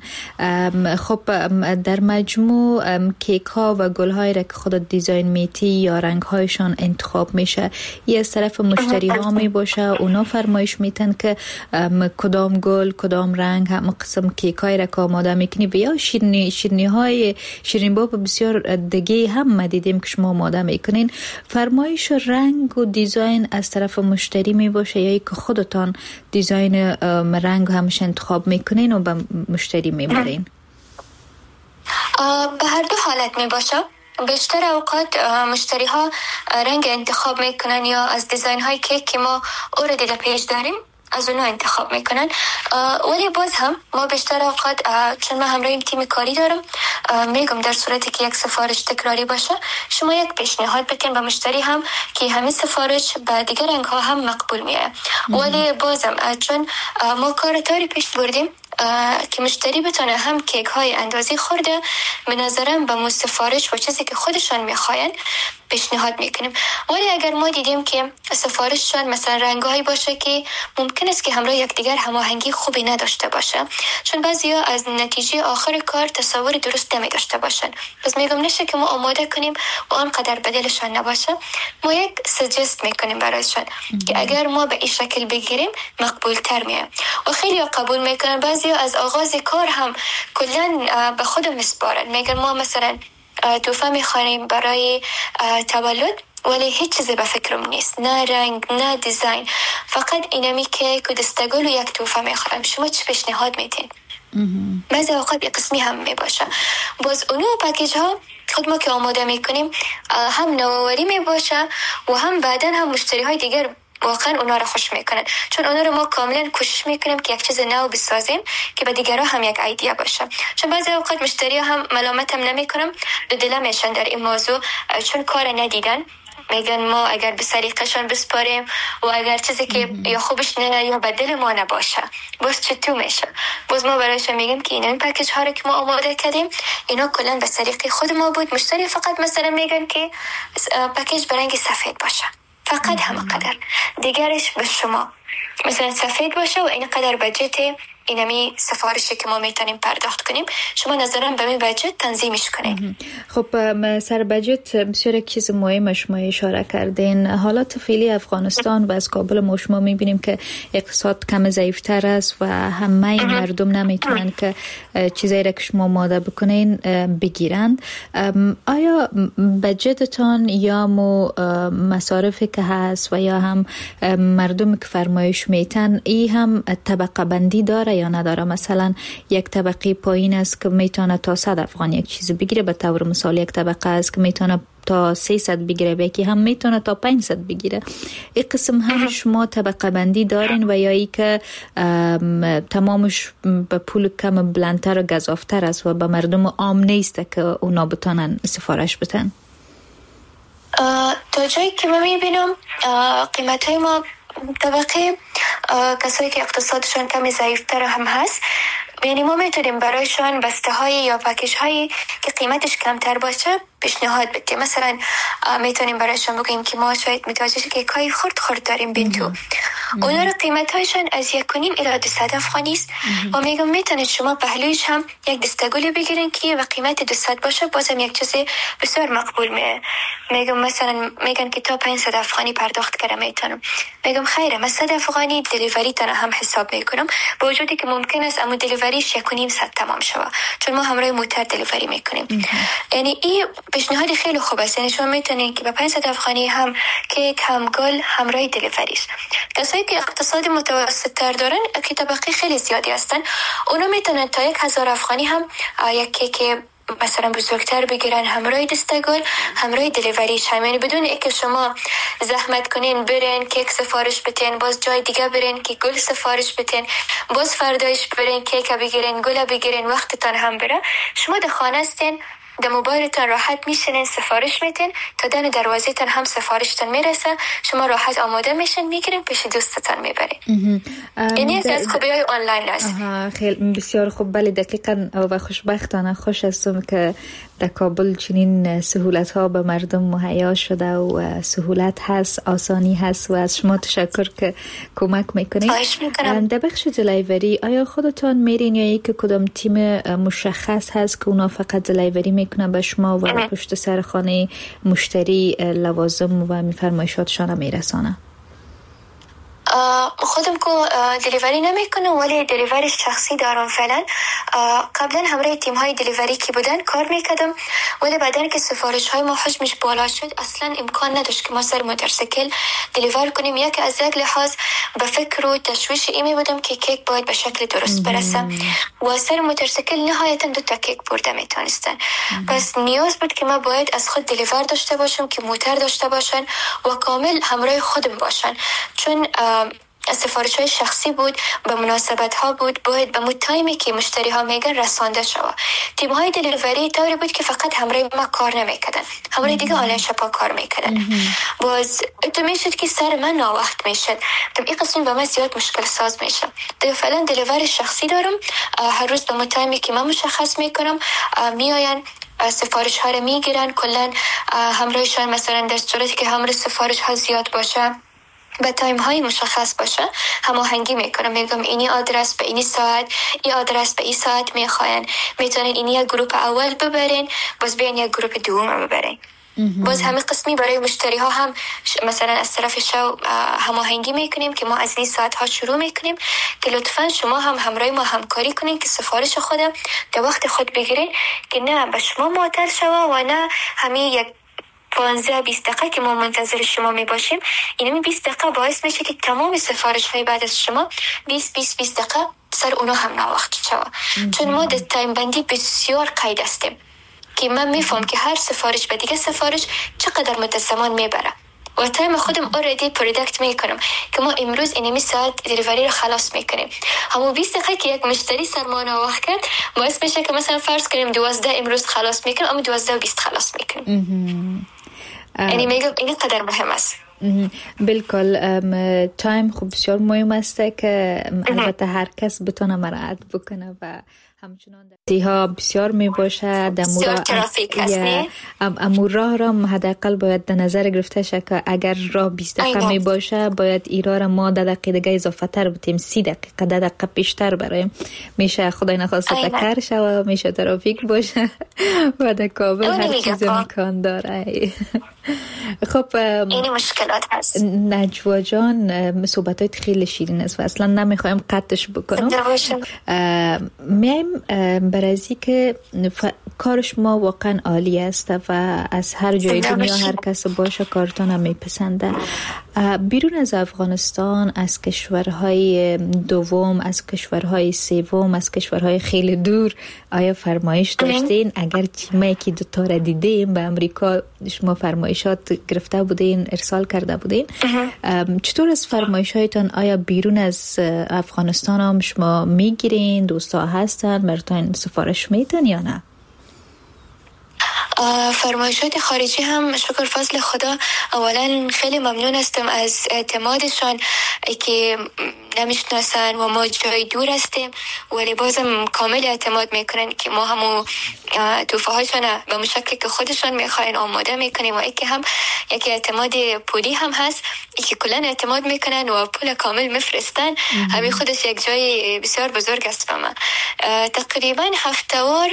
خب در مجموع کیک ها و گل هایی را که خودت دیزاین میتی یا رنگ هایشان انتخاب میشه، یه از طرف مشتری ها می باشه اونا فرمایش میتن که کدام گل کدام رنگ هم قسم کیک های را که آماده میکنی و یا شیرینی شیرینی های شیرین باب بسیار دیگه هم ما دیدیم که شما آماده میکنین. فرمایش رنگ و دیزاین از طرف مشتری می باشه یا که خودتان دیزاین رنگ همش انتخاب میکنین و به مشتری میبرین؟ به هر دو حالت می باشه. بیشتر اوقات مشتری ها رنگ انتخاب میکنن یا از دیزاین های کیک که ما اوردی در پیج داریم از اونا انتخاب میکنن. ولی باز هم ما بیشتر اوقات چون ما همراه این تیم کاری دارم میگم در صورتی که یک سفارش تکراری باشه شما یک پیشنهاد بکن به مشتری هم که همین سفارش به دیگر رنگ ها هم مقبول میه. ولی بازم چون ما کار تاری پیش بردیم که مشتری بتونه هم کیک های اندازی خورده به نظرم به سفارش و چیزی که خودشان میخواین پیشنهاد میکنیم. ولی اگر ما دیدیم که سفارششان مثلا رنگایی باشه که ممکن است که همراه یکدیگر هماهنگی خوبی نداشته باشه، چون بعضیا از نتیجه آخر کار تصور درست نمی داشته باشن، پس میگم نشه که ما آماده کنیم و آنقدر بدلشان نباشه. ما یک سجست میکنیم برایشان که اگر ما به این شکل بگیریم مقبول تر میه و خیلی قبول میکنن. بعضیا از آغاز کار هم کلا به خودم میسپارن، میگن ما مثلا تحفه میخوانیم برای تولد ولی هیچ چیزی به فکرم نیست، نه رنگ نه دیزاین، فقط اینمی که دستگل و یک تحفه میخوام، شما چه پیشنهاد میتین؟ بعضی اوقات یک قسمی هم میباشه. باز اونو پکیج ها خود ما که آماده میکنیم هم نوآوری میباشه و هم بعدن هم مشتری های دیگر واقعا اونا رو خوش میکنن، چون اونا رو ما کاملا کوشش میکنیم که یک چیز نو بسازیم که به دیگران هم یک ایده باشه. چون بعضی اوقات مشتری هم ملامت هم نمیکنم، دو دل میشن در این موضوع، چون کار ندیدن، میگن ما اگر به سلیقه‌شان بسپاریم و اگر چیزی که یا خوبش نه یا به دل ما نباشه باز چطور میشه. باز ما برایشون میگیم که این پکیج ها رو که ما آماده کردیم اینا کلا به سلیقه خود ما بود. مشتری فقط مثلا میگن که پکیج به رنگ سفید باشه، فقط همینقدر، دیگرش به شما مثلا سفید باشه و این قدر بجت اینمی سفارشی که ما میتونیم پرداخت کنیم، شما نظرا به می بجت تنظیمش کنین. خب سر بجت بسیار چیز مهمه شما اشاره کردین. حالات فعلی افغانستان و از کابل ما شما میبینیم که اقتصاد کم ضعیفتر است و همه مردم نمیتونن که چیزایی را که شما آماده بکنین بگیرند. آیا بجتتان یا مو مصارفی که هست و یا هم مردم که فرمایش میتن ای هم طبقه بندی داره یا نداره؟ مثلا یک طبقه پایین است که میتونه تا صد افغان یک چیز بگیره، به طور مثال یک طبقه است که میتونه تا سیصد بگیره، یکی هم میتونه تا پانصد بگیره. این قسم هم شما طبقه بندی دارین و یا ای که تمامش به پول کم بلندتر و گزافتر است و به مردم عام نیست که اونا بتونن سفارش بتن؟ تا جایی که من میبینم قیمت های ما طبقه کسایی که اقتصادشون کمی ضعیفتر هم هست، یعنی ما میتونیم برایشان بسته های یا پکیج هایی که قیمتش کمتر باشه پیشنهاد بدیم. مثلا میتونیم برایشان بگیم که ما شاید متوجه شد که کای خرد خرد داریم بینتو، اونا رو قیمت هایشان از یک و نیم الی دویست افغانی است و میگم میتونید شما پهلویش هم یک دستگلی بگیرین که و قیمت دویست باشه، بازم یک چیزی بسیار مقبول میه. میگم مثلا میگن که تا پانصد افغانی پرداخت کردم، میتونم میگم خیره من صد افغانی دلیوری تنها هم حساب میکنم، با وجودی که ممکن است اما دلیوریش یک و نیم صد تمام شوه، چون ما همراه موتر دلیوری میکنیم. یعنی این پیشنهادی خیلی خوب است، یعنی شما میتونید که با پانصد افغانی هم کیک هم گل همراه دلیوری است. کسایی که اقتصاد متوسط تر دارن که طبقه خیلی زیادی هستن، اونا میتونن تا یک هزار افغانی هم یک کیک مثلا بزرگتر بگیرن همراه دستگل همراه دلیوریش هم، یعنی بدون اینکه شما زحمت کنین برین کیک سفارش بتین، باز جای دیگه برین که گل سفارش بتین، باز فردایش برین کیک بگیرین گل بگیرین، وقتتان هم بره. شما در خانه هستین، در موبایلتان راحت میشنین سفارش میتین، تا دم دروازه تان هم سفارشتان میرسه، شما راحت آماده میشین میگیرین پیش دوستتان میبرین. یعنی از خوبی‌های آنلاین است. خیلی بسیار خوب. بله دقیقاً و خوشبختانه خوش هستم که در کابل چنین سهولت ها به مردم مهیا شده و سهولت هست، آسانی هست و از شما تشکر که کمک میکنید. خواهش میکنم. در بخش دلیوری آیا خودتان میرین یا یک کدام تیم مشخص هست که اونا فقط دلیوری میکنن به شما و پشت سر خانه مشتری لوازم و میفرمایشاتشان میرسانه؟ خودم که دلیوری نمیکنم ولی دلیوری شخصی دارم فعلا. قبلا همراه تیم های دلیوری که بودن کار میکردم، ولی بعدن که سفارش های ما حجمش بالا شد اصلا امکان نداشت که ما سر موتورسیکل دلیور کنیم. یک از یک لحاظ به فکر و تشویش ایمی بودم که کیک باید به شکل درست برسه و سر موتورسیکل نهایتا دو تا کیک برده میتونستن. پس نیاز بود که ما باید از خود دلیور داشته باشم که موتر داشته باشن و کامل همراه خودم باشن، چون سفارش های شخصی بود، به مناسبت ها بود، باید به مو تایمی که مشتری ها میگن رسانده شود. تیم های دلیوری طوری بود که فقط همراه ما کار نمیکردن، همراه دیگه آنلاین شپا کار میکردن. باز تو میشد که سر من ناوقت میشد، تو این قسم به من زیاد مشکل ساز میشه. دیگه فعلا دلیوری شخصی دارم، هر روز به مو تایمی که من مشخص میکنم میآین سفارش ها رو میگیرن، کلا همراهشان مثلا در صورتی که همراه سفارش ها زیاد باشه به تایم های مشخص باشه هماهنگی میکنم، میگم اینی آدرس به اینی ساعت، این آدرس به این ساعت میخواین، میتونین اینی یک گروپ اول ببرین باز بیان یک گروپ دوم ببرین. باز همین قسمی برای مشتری ها هم مثلا از طرف شو هماهنگی میکنیم که ما از این ساعت ها شروع میکنیم که لطفا شما هم همراه ما همکاری کنین که سفارش خودم در وقت خود بگیرین که نه به شما معطل شوه و نه همین یک پانزده بیست دقیقه که ما منتظر شما می باشیم. اینمی بیست دقیقه باعث میشه که تمام سفارش های بعد از شما بیست بیست بیست دقیقه سر اونا هم ناوقت شوه، چون ما در تایم بندی بسیار قید هستیم که من میفهم که هر سفارش به دیگه سفارش چقدر مدت زمان میبره. و تایم خودم اوردی پروداکت میکنم که ما امروز اینمی ساعت دلیوری رو خلاص میکنیم. همون بیست دقیقه که یک مشتری سرمانه وقت کرد باعث میشه که مثلا فرض کنیم دوازده امروز خلاص میکنیم اما دوازده و بیست خلاص میکنیم. یعنی میگم این قدر مهم است. بالکل تایم خوب بسیار مهم است که البته هر کس بتونه مراعات بکنه و همچنان دیها بسیار می باشه بسیار ترافیک هست نه امور راه را حداقل باید در نظر گرفته شه که اگر راه بیست دقیقه می باشه باید ایرا را ما در دقیقه دیگه اضافه تر بتیم سی دقیقه در دقیقه پیشتر برایم میشه خدای نخواسته تکر شوه میشه ترافیک باشه و در کابل هر چیز امکان داره. خب این مشکلات هست. نجوا جان صحبتات خیلی شیرین است و اصلا نمیخوایم قطعش بکنم. میم برازی که ف... کارش ما واقعا عالی است و از هر جای دنیا هر کس باشه کارتون هم میپسنده. بیرون از افغانستان، از کشورهای دوم، از کشورهای سوم، از کشورهای خیلی دور آیا فرمایش داشتین؟ اگر ما یکی دو تا را دیدیم به امریکا شما فرمایشات گرفته بودین، ارسال کرده بودین، چطور از فرمایش هایتان آیا بیرون از افغانستان هم شما میگیرین؟ دوستا هستن براتون سفارش میتن یا نه؟ فرمایشات خارجی هم شکر فضل خدا اولا خیلی ممنون هستم از اعتمادشان که نمیشناسن و ما جای دور هستیم ولی بازم کامل اعتماد میکنن که ما همو توفه هایشان به مشکلی که خودشان میخواین آماده میکنیم و ایکی هم یکی اعتماد پولی هم هست که کلن اعتماد میکنن و پول کامل میفرستن. همین خودش یک جای بسیار بزرگ است به من. تقریبا هفته‌وار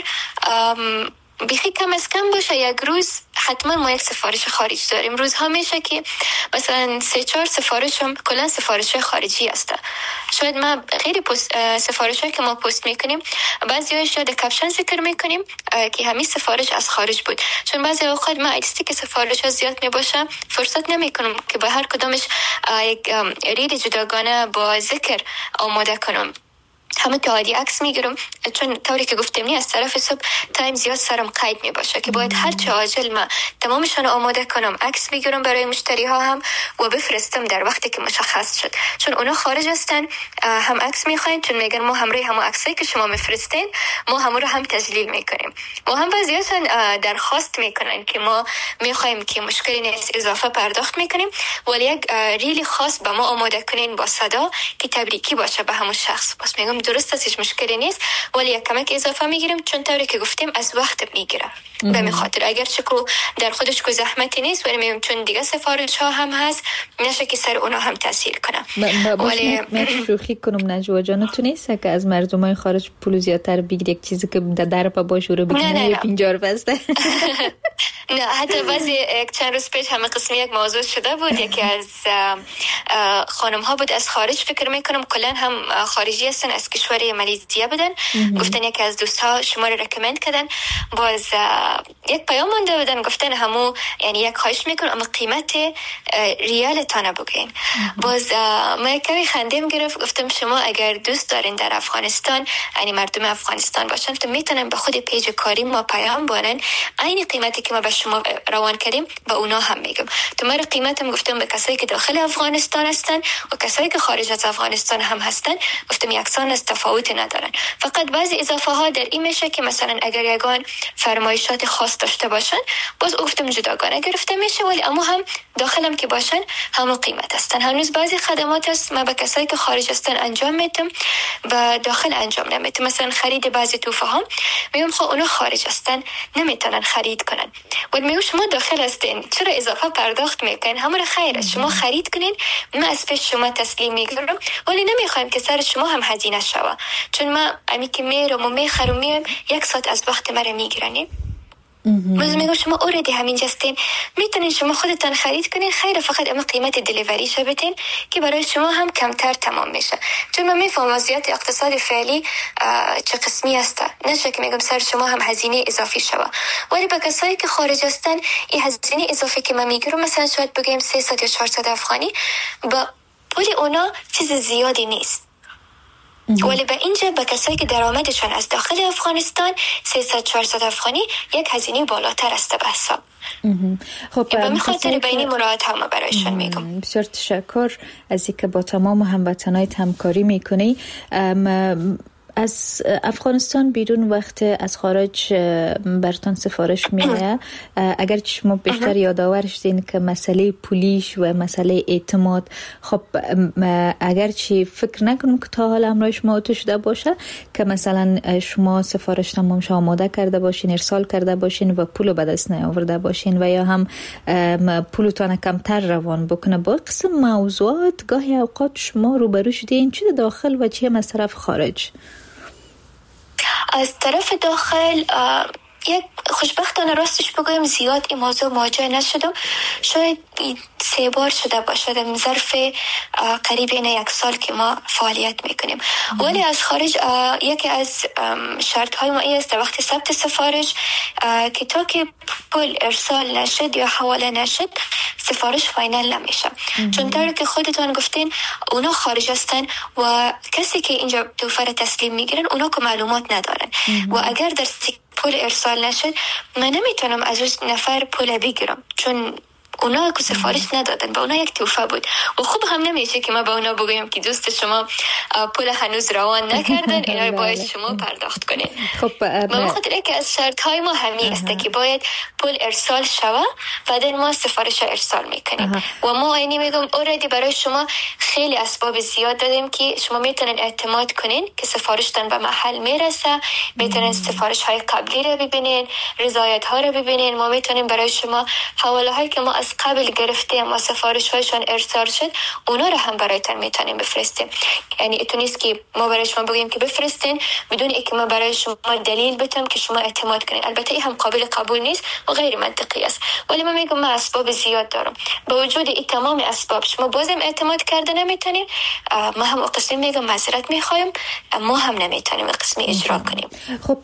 بیخی کم از کم باشه یک روز حتما ما یک سفارش خارج داریم. روزها میشه که مثلا سه چهار سفارش هم کلا سفارش خارجی هسته. شاید ما خیلی سفارش هایی که ما پست میکنیم بعضی هایش در کپشن ذکر میکنیم که همین سفارش از خارج بود، چون بعضی اوقات ما ایستی که سفارش ها زیاد میباشه فرصت نمیکنم که به هر کدامش یک ریل جداگانه با ذکر آماده کنم. همه تا عادی عکس میگیرم چون طوری که گفتم نی از طرف صبح تایم زیاد سرم قید میباشه که باید هر چه عاجل ما تمامشون آماده کنم، عکس میگیرم برای مشتری ها هم و بفرستم در وقتی که مشخص شد، چون اونا خارج هستن هم عکس میخواین، چون میگن ما همراه همون عکسایی که شما میفرستین ما همون رو هم تجلیل میکنیم و هم بعضیاتون درخواست میکنن که ما میخوایم که مشکلی نیست اضافه پرداخت میکنیم ولی یک ریلی خاص به ما آماده کنین با صدا که تبریکی باشه به همون شخص. بس میگم درست است هیچ مشکلی نیست ولی یک کمک اضافه میگیریم چون طوری که گفتیم از وقت میگیره. به همین خاطر اگر چکو در خودش کو زحمتی نیست ولی میگم چون دیگه سفارش ها هم هست نشه که سر اونا هم تاثیر کنه. ولی من شوخی کنم نجوا جان تو نیست که از مردمای خارج پول زیادتر بگیری یک چیزی که در در پا باشه رو بگیری پنجاه بسته. نه حتی بعضی یک چند روز پیش همه قسمی یک موضوع شده بود، یکی از خانم ها بود از خارج فکر میکنم کلا هم خارجی هستن از کشور مالزی بودن، گفتن یکی از دوستها شما رو رکمند کردن، باز یک پیام مونده بودن گفتن همو یعنی یک خواهش میکنم اما قیمت ریال تانه بگین. باز ما یک کمی خندیم گرفت، گفتم شما اگر دوست دارین در افغانستان یعنی مردم افغانستان باشن تو میتونن به خود پیج کاری ما پیام بانن عین قیمتی که ما به شما روان کردیم به اونا هم میگم. تو ما قیمتم گفتم به کسایی که داخل افغانستان هستن و کسایی که خارج از افغانستان هم هستن گفتم یکسان است، تفاوتی ندارن. فقط بعضی اضافه ها در این میشه که مثلا اگر یگان فرمایشات خاص داشته باشن باز گفتم جداگانه گرفته میشه ولی اما هم داخلم که باشن همون قیمت هستن. هنوز بعضی خدمات هست ما به کسایی که خارج هستن انجام میدم و داخل انجام نمیدم. مثلا خرید بعضی توفه ها میگم خب اونا خارج هستن نمیتونن خرید کنن ولی میگم شما داخل هستین چرا اضافه پرداخت میکنین؟ همون خیره شما خرید کنین ما از پیش شما تسلیم میگیرم ولی نمیخوایم که سر شما هم هزینه شوه، چون ما امی که میرم و میخرم میام یک ساعت از وقت مرا میگیرنین. باز میگم شما اوردی همین جستین میتونین شما خودتان خرید کنین خیره، فقط اما قیمت دلیوری شو بدین که برای شما هم کمتر تمام میشه، چون من میفهم وضعیت اقتصاد فعلی چه قسمی هسته، نشه که میگم سر شما هم هزینه اضافی شوه ولی با کسایی که خارج هستن این هزینه اضافی که من میگیرم مثلا شاید بگیم سیصد یا چهارصد افغانی با پول اونا چیز زیادی نیست. ولی به اینجا به کسایی که درآمدشان از داخل افغانستان سیصد چهارصد افغانی یک هزینه بالاتر است به حساب. خب به می خاطر بینی مراعات هم برایشان میگم. بسیار تشکر از اینکه با تمام هموطنایت همکاری میکنی. از افغانستان بیرون وقت از خارج برتان سفارش میایه، اگر شما بیشتر یادآورش دین که مسئله پولیش و مسئله اعتماد، خب اگر چی فکر نکنم که تا حالا امرای شما تو شده باشه که مثلا شما سفارش تمام شما آماده کرده باشین، ارسال کرده باشین و پولو به دست نیاورده باشین و یا هم پولتان کمتر روان بکنه. با قسم موضوعات گاهی اوقات شما روبرو شدین چه داخل و چه از طرف خارج؟ از طرف داخل یک خوشبختانه راستش بگویم زیاد این موضوع مواجه نشدم. شاید سه بار شده باشه در ظرف قریب این یک سال که ما فعالیت میکنیم. ولی از خارج یکی از شرط های ما است در وقت ثبت سفارش که تا که پول ارسال نشد یا حواله نشد سفارش فاینال نمیشه، چون طوری که خودتان گفتین اونا خارج هستن و کسی که اینجا توفه را تسلیم میگیرن اونا که معلومات ندارن و اگر در پول ارسال نشد من نمیتونم از اون نفر پول بگیرم، چون اونا که سفارش ندادن، به اونا یک توفه بود و خوب هم نمیشه که ما به اونا بگویم که دوست شما پول هنوز روان نکردن، اینا رو باید شما پرداخت کنین. خب به خاطر که از شرط های ما همین است که باید پول ارسال شوه بعدن ما سفارش ارسال میکنیم و ما اینی میگم اوردی برای شما خیلی اسباب زیاد دادیم که شما میتونین اعتماد کنین که سفارشتان به محل میرسه، میتونین سفارش های قبلی رو ببینین، رضایت ها رو ببینین. ما میتونیم برای شما حواله هایی که ما از قبل گرفتیم و سفارش هایشان ارسال شد اونا رو هم برایتان میتونیم بفرستیم. یعنی اتو نیست که ما برای شما بگیم که بفرستین بدون اینکه ما برای شما دلیل بتم که شما اعتماد کنین. البته این هم قابل قبول نیست و غیر منطقی است، ولی من میگم من اسباب زیاد دارم. با وجود این تمام اسباب شما بازم اعتماد کرده نمیتونین، ما هم قسمی میگم معذرت میخوایم، ما هم نمیتونیم قسمی اجرا کنیم. خب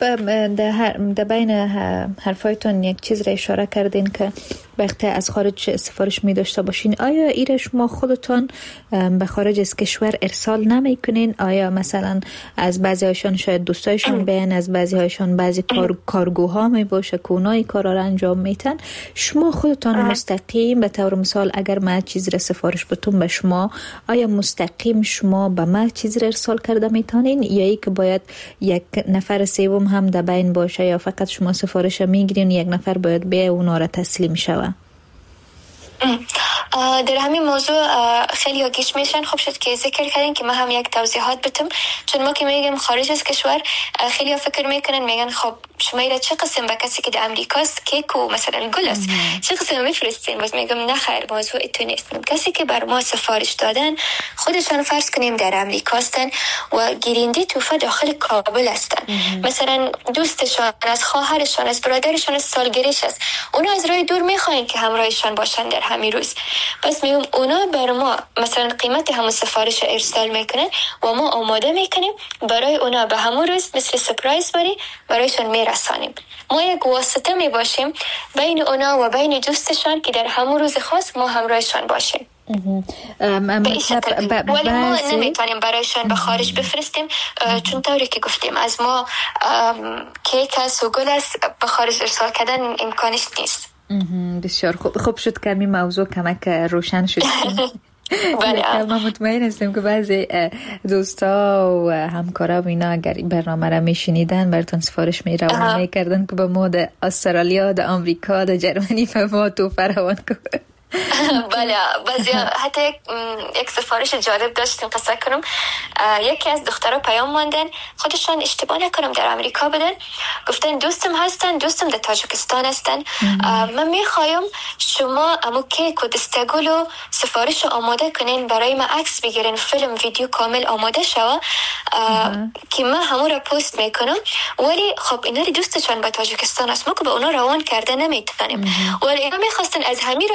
در بین حرفایتون یک چیز را اشاره کردین که وقتی از خارج سفارش می داشته باشین، آیا ایره شما خودتان به خارج از کشور ارسال نمی کنین؟ آیا مثلا از بعضی هایشان شاید دوستایشون بیان، از بعضی هایشان بعضی کار، کارگوها می باشه که اونایی کارا را انجام میتن، شما خودتان مستقیم به طور مثال اگر ما چیز را سفارش بتون به شما، آیا مستقیم شما به ما چیز را ارسال کرده میتونین یا ای که باید یک نفر سوم هم در بین باشه یا فقط شما سفارش میگیرین یک نفر باید به اونا را تسلیم شوه؟ در همین موضوع خیلی ها گیش میشن. خوب شد که ذکر کردین که ما هم یک توضیحات بتم، چون ما که میگم خارج از کشور خیلی ها فکر میکنن میگن خب شما ایره چه قسم به کسی که در امریکاست کیک و مثلا گل است چه قسم میفرستین؟ باز میگم نه خیر، موضوع ایتو نیست. کسی که بر ما سفارش دادن خودشان فرض کنیم در امریکاستن و گیرنده توفه داخل کابل هستن، مثلا دوستشان، از خواهرشان، از برادرشان، از سالگیریش است، اونا از راه دور میخواین که همراهشان باشن در همین روز. پس میگم اونا بر ما مثلا قیمت همون سفارش ارسال میکنن و ما آماده میکنیم برای اونا به همون روز مثل سپرایز بری برایشان میرسانیم. ما یک واسطه میباشیم بین اونا و بین دوستشان که در همون روز خاص ما همراهشان باشیم. ولی ما نمیتونیم برایشان به خارج بفرستیم، چون طوری که گفتیم از ما کیک است و گل است به خارج ارسال کردن امکانش نیست. بسیار خوب. خوب شد که این موضوع کمک روشن شد. بله. من مطمئن هستم که بعضی دوستا و همکارا و اینا اگر این برنامه را میشنیدن براتون سفارش میروان میکردن که به ما در استرالیا، در آمریکا، در جرمنی به ما توفه روان کنه. بله، بعضی حتی یک سفارش جالب داشتیم قصه کنم. یکی از دخترها پیام ماندن خودشان اشتباه نکنم در امریکا بدن، گفتن دوستم هستن، دوستم در تاجیکستان هستن، من میخوایم شما امو کیک و دستگل و سفارش آماده کنین برای ما عکس بگیرین، فیلم ویدیو کامل آماده شوه که من همون را پست میکنم. ولی خب اینا دوستشان به تاجیکستان است، ما که به اونا روان کرده نمیتونیم، ولی اینا میخواستن از همین را تجلیل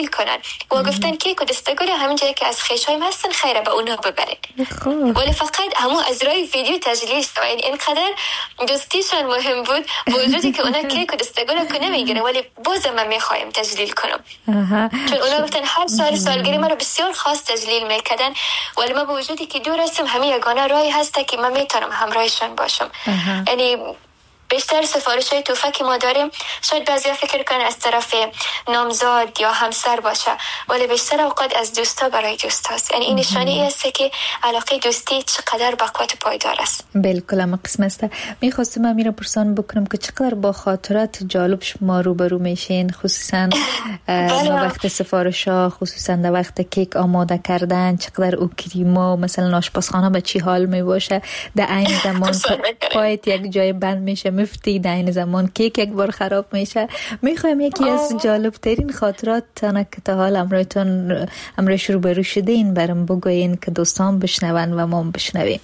تجلیل کنن و گفتن کیک و دستگل همین جایی که از خیشایم هستن خیره به اونها ببرین، ولی فقط همو از رای ویدیو تجلیل شد. این اینقدر دوستیشان مهم بود با وجودی که اونا کیک و دستگل کنه میگیرن، ولی بازم من میخوایم تجلیل کنم. چون اونا گفتن هر سال سالگیری ما رو بسیار خاص تجلیل میکردن، ولی ما با وجودی که دور هستم همین یگانه راهی هست که من میتونم همراهشان باشم. یعنی بیشتر سفارش های توفه که ما داریم شاید بعضیا فکر کنن از طرف نامزاد یا همسر باشه، ولی بیشتر اوقات از دوستا برای دوست هست. یعنی این نشانی است که علاقه دوستی چقدر بقوت پایدار است. بالکل هم قسم است. میخواستم امیر پرسان بکنم که چقدر با خاطرات جالب شما روبرو میشین، خصوصا در وقت سفارش ها، خصوصا در وقت کیک آماده کردن، چقدر او کریما مثلا آشپزخانه به چی حال می باشه، در این زمان پایت یک جای بند میشه مفتی، در این زمان کیک یک بار خراب میشه. میخوایم یکی از جالب ترین خاطرات تانه که تا حال امرایتون امرایش روبرو شده این برام بگوین که دوستان بشنون و ما بشنویم.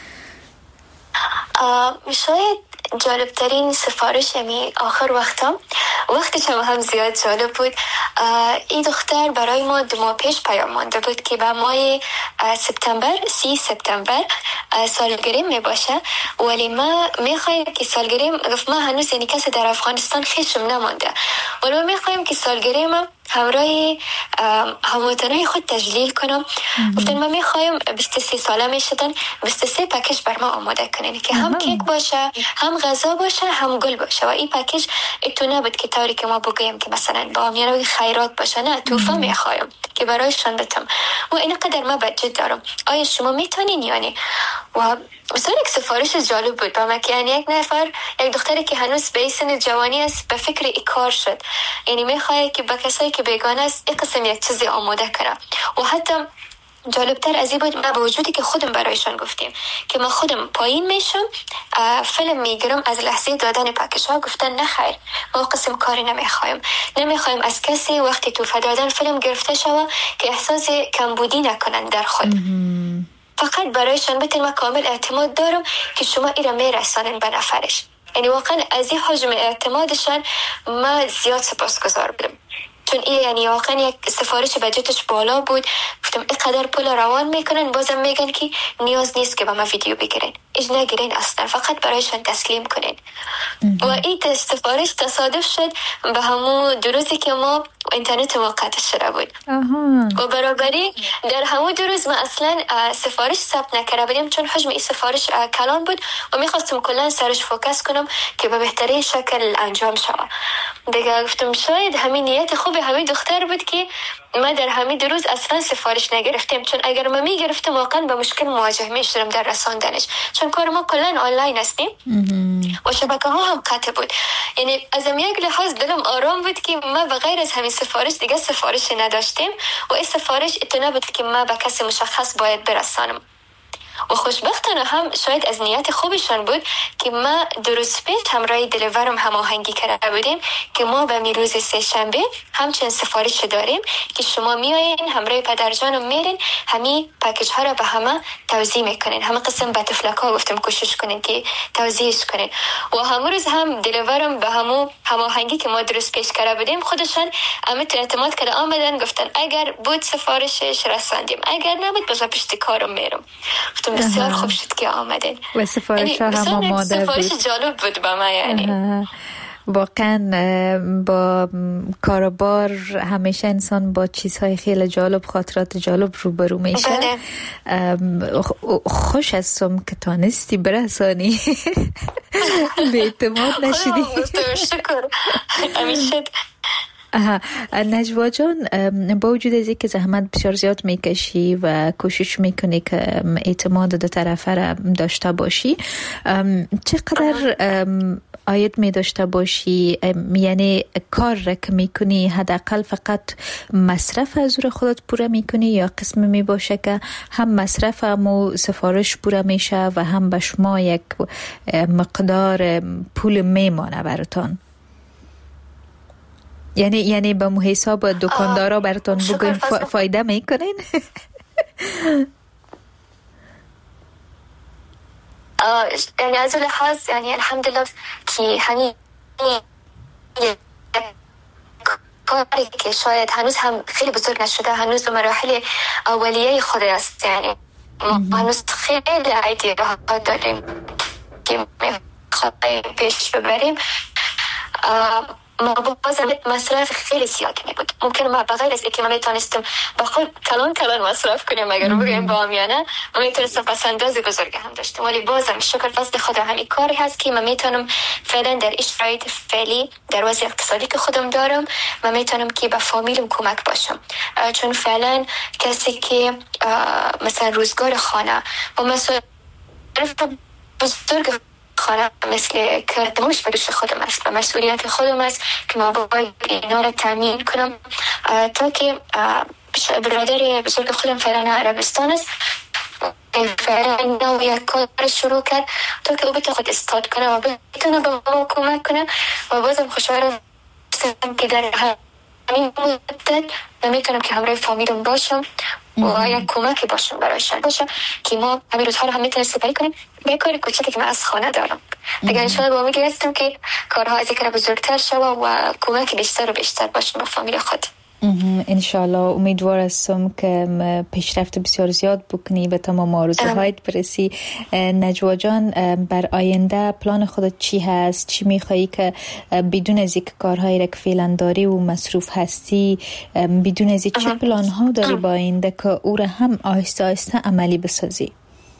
شاید جالب ترین سفارش می آخر وقتا وقتی که هم زیاد جالب بود، این دختر برای ما دو ماه پیش پیام مانده بود که به ماه سپتامبر سی سپتامبر سالگریم می باشه، ولی ما می خواهیم که سالگریم گفت ما هنوز یعنی کسی در افغانستان خیشم نمانده، ولی ما می خواهیم که سالگریم همراه هموطنای خود تجلیل کنم. گفتن ما می خواهیم بیست و سه ساله می شدن، بیست و سه پکیج بر ما آماده کنین که هم کیک باشه، هم غذا باشه، هم گل باشه. و این پکیج اتو نبود که طوری که ما بگویم که مثلا با امیانوی خیرات باشه، نه، توفه می خواهیم که برایشان بتم. و اینقدر ما بجد دارم، آیا شما میتونین؟ یعنی و مثلا یک سفارش جالب بود با ما که یعنی یک نفر، یک دختری که هنوز به سن جوانی است به فکر ای کار شد، یعنی میخواد که با کسایی که بیگانه است این قسم یک چیزی آماده کنه. و حتی جالبتر از این بود ما با وجودی که خودم برایشان گفتیم که ما خودم پایین میشم فیلم میگیرم از لحظه دادن پکیج ها، گفتن نه خیر، ما قسم کاری نمیخوایم، نمیخوایم از کسی وقتی توفه دادن فیلم گرفته شوه که احساس کمبودی نکنن در خود. فقط برایشان بتن ما کامل اعتماد دارم که شما ایرا میرسانن به نفرش. یعنی واقعا از این حجم اعتمادشان ما زیاد سپاسگزار بودم، چون این یعنی واقعا یک سفارش بجتش بالا بود. گفتم اینقدر پول روان میکنن بازم میگن که نیاز نیست که با ما ویدیو بگیرین، ایش نگیرین اصلا، فقط برایشان تسلیم کنین. و این سفارش تصادف شد به همون دو روزی که ما اینترنت موقت شده بود. و برابری در همون دو روز ما اصلا سفارش ثبت نکرده بودیم، چون حجم این سفارش کلان بود و میخواستم کلا سرش فوکس کنم که به بهترین شکل انجام شود. دیگه گفتم شاید همین نیت خوب همین دختر بود که ما در همین دو روز اصلا سفارش نگرفتیم، چون اگر ما میگرفتم واقعا به مشکل مواجه میشدم در رساندنش، چون کار ما کلا آنلاین هستیم و شبکه ها هم قطع بود. یعنی از یک لحاظ دلم آرام بود که ما بغیر از همین سفارش دیگه سفارش نداشتیم و این سفارش اتنا بود که ما به کسی مشخص باید برسانم. و خوشبختانه هم شاید از نیت خوبشان بود که ما دو روز پیش همراه دلیورم هماهنگی کرده بودیم که ما به میروز سه شنبه همچنین سفارش داریم که شما میایین همراه پدرجانم میرین همین پکیج ها را به همه توزیع میکنین، همه قسم به تفلک ها گفتم کوشش کنین که توزیعش کنین. و همون روز هم دلیورم به همون هماهنگی که ما دو روز پیش کرده بودیم خودشان امید اعتماد کرده آمدن، گفتن اگر بود سفارشش رساندیم، اگر نبود باز پشت کارم میرم. بسیار خوب شد که آمدین و سفارش ها هم آماده بود. سفارش جالب بود با ما. یعنی واقعا با کاروبار همیشه انسان با چیزهای خیلی جالب، خاطرات جالب روبرو میشه. خوش هستم که تانستی برسانی، به اعتماد نشدی. شکر همیشه. نجوا جان، با وجود از اینکه زحمت بسیار زیاد میکشی و کوشش میکنی که اعتماد دو طرفه را داشته باشی، چقدر عاید می داشته باشی؟ یعنی کار را که میکنی حداقل فقط مصرف از روی خودت پوره میکنی یا قسم می باشه که هم مصرف هم سفارش پوره میشه و هم به شما یک مقدار پول میمانه براتان؟ یعنی یعنی به مو حساب دکاندارا براتون بگویم فا فایده میکنین؟ یعنی از لحاظ یعنی الحمدلله که همین کاری که شاید هنوز هم خیلی بزرگ نشده، هنوز به مراحل اولیه خود است. یعنی ما هنوز خیلی ایده ها داریم که میخوایم پیش ببریم. ما باز مصرف خیلی زیادی می بود. ممکن ما بغیر از اینکه ما میتونستم با خود کلان کلان مصرف کنیم، اگر بگیم با آمیانه، ما میتونستم پس اندازی بزرگ هم داشتیم، ولی بازم شکر فضل خدا همین کاری هست که من میتونم فعلا در این شرایط فعلی در وضع اقتصادی که خودم دارم من میتونم که به فامیلم کمک باشم. چون فعلا کسی که مثلا روزگار خانه و مصرف بزرگ خانه مثل کردمش به دوش خودم است و مسئولیت خودم است که من باید اینا را تامین کنم تا که برادر بزرگ خودم فعلا عربستان است، فعلا اینا یک کار شروع کرد تا که او بتونه خود استاد کنه و بتونه به ما کمک کنه. و بازم خوشحالم که در همین مدت من میتونم که همراه فامیلم باشم و یک کمکی باشم برایشان باشم که ما همین روزها رو هم میتونیم استفاده کنیم به کار کوچکی که من از خانه دارم. دیگه انشاءالله با امیدی هستم که کارها از یک بزرگتر شود و کمک بیشتر و بیشتر باشم به فامیل خود. انشالله امیدوار هستم که پیشرفت بسیار زیاد بکنی به تمام آرزوهایت برسی. نجوا جان، بر آینده پلان خودت چی هست؟ چی میخوایی که بدون از اینکه کارهایی را که فعلا داری و مصروف هستی، بدون از این چه پلان ها داری با آینده که او را هم آهسته آهسته عملی بسازی؟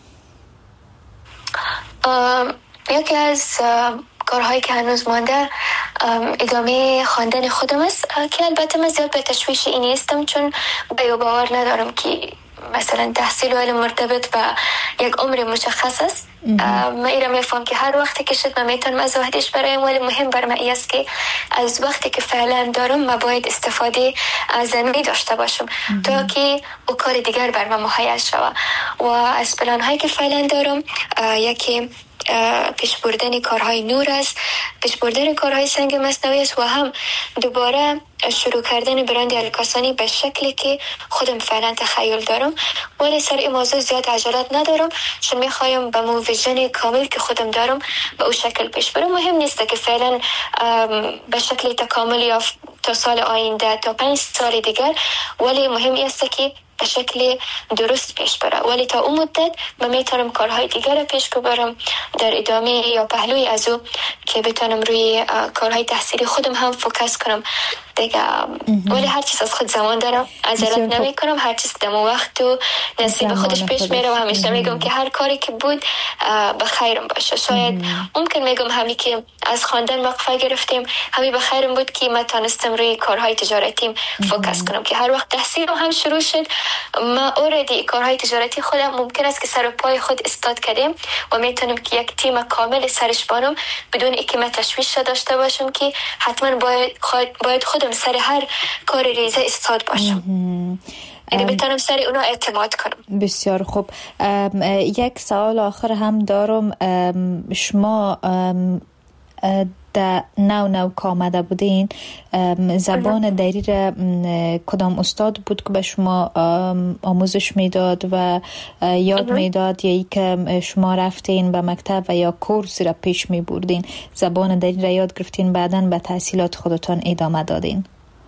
یکی از کارهایی که هنوز مانده ادامه خواندن خودم است که البته من زیاد به تشویش این نیستم، چون به باور ندارم که مثلا تحصیل و علم مرتبط با یک عمر مشخص است. من ایرا میفهم که هر وقتی که شد من میتونم از وحدش برایم، ولی مهم بر من است که از وقتی که فعلا دارم من باید استفاده از زمینی داشته باشم تا که او کار دیگر بر من مهیا شود. و از پلان هایی که فعلا دارم یکی پیش بردن کارهای نور است، پیش بردن کارهای سنگ مصنوعی است و هم دوباره شروع کردن برند الکاسانی به شکلی که خودم فعلا تخیل دارم، ولی سر این موضوع زیاد عجلت ندارم چون میخوایم به مو ویژن کامل که خودم دارم به او شکل پیش برم. مهم نیست که فعلا به شکل تکاملی یا تا سال آینده تا پنج سال دیگر، ولی مهم است که به شکل درست پیش بره. ولی تا اون مدت من میتونم کارهای دیگر رو پیش ببرم در ادامه یا پهلوی از او که بتونم روی کارهای تحصیلی خودم هم فوکس کنم دیگه. ولی هر چیز از خود زمان دارم، عجلت نمی کنم، هر چیز دم وقت و نصیب خودش پیش میره و همیشه میگم که هر کاری که بود به خیرم باشه. شاید ممکن میگم همین که از خواندن وقفه گرفتیم همین به خیرم بود که من تونستم روی کارهای تجارتیم فوکس کنم که هر وقت تحصیل هم شروع شد ما اوردی کارهای تجارتی خودم ممکن است که سر و پای خود استاد کردیم و میتونم که یک تیم کامل سرش بانم بدون اینکه من تشویش داشته باشم که حتما باید باید خودم سر هر کار ریزه استاد باشم، یعنی بتونم سر اونا اعتماد کنم. بسیار خوب. یک سوال آخر هم دارم. شما در نو نو که آمده بودین زبان دری را کدام استاد بود که به شما آموزش میداد و یاد میداد، یا ای که شما رفتین به مکتب و یا کورس را پیش می بردین زبان دری را یاد گرفتین بعداً به تحصیلات خودتان ادامه دادین؟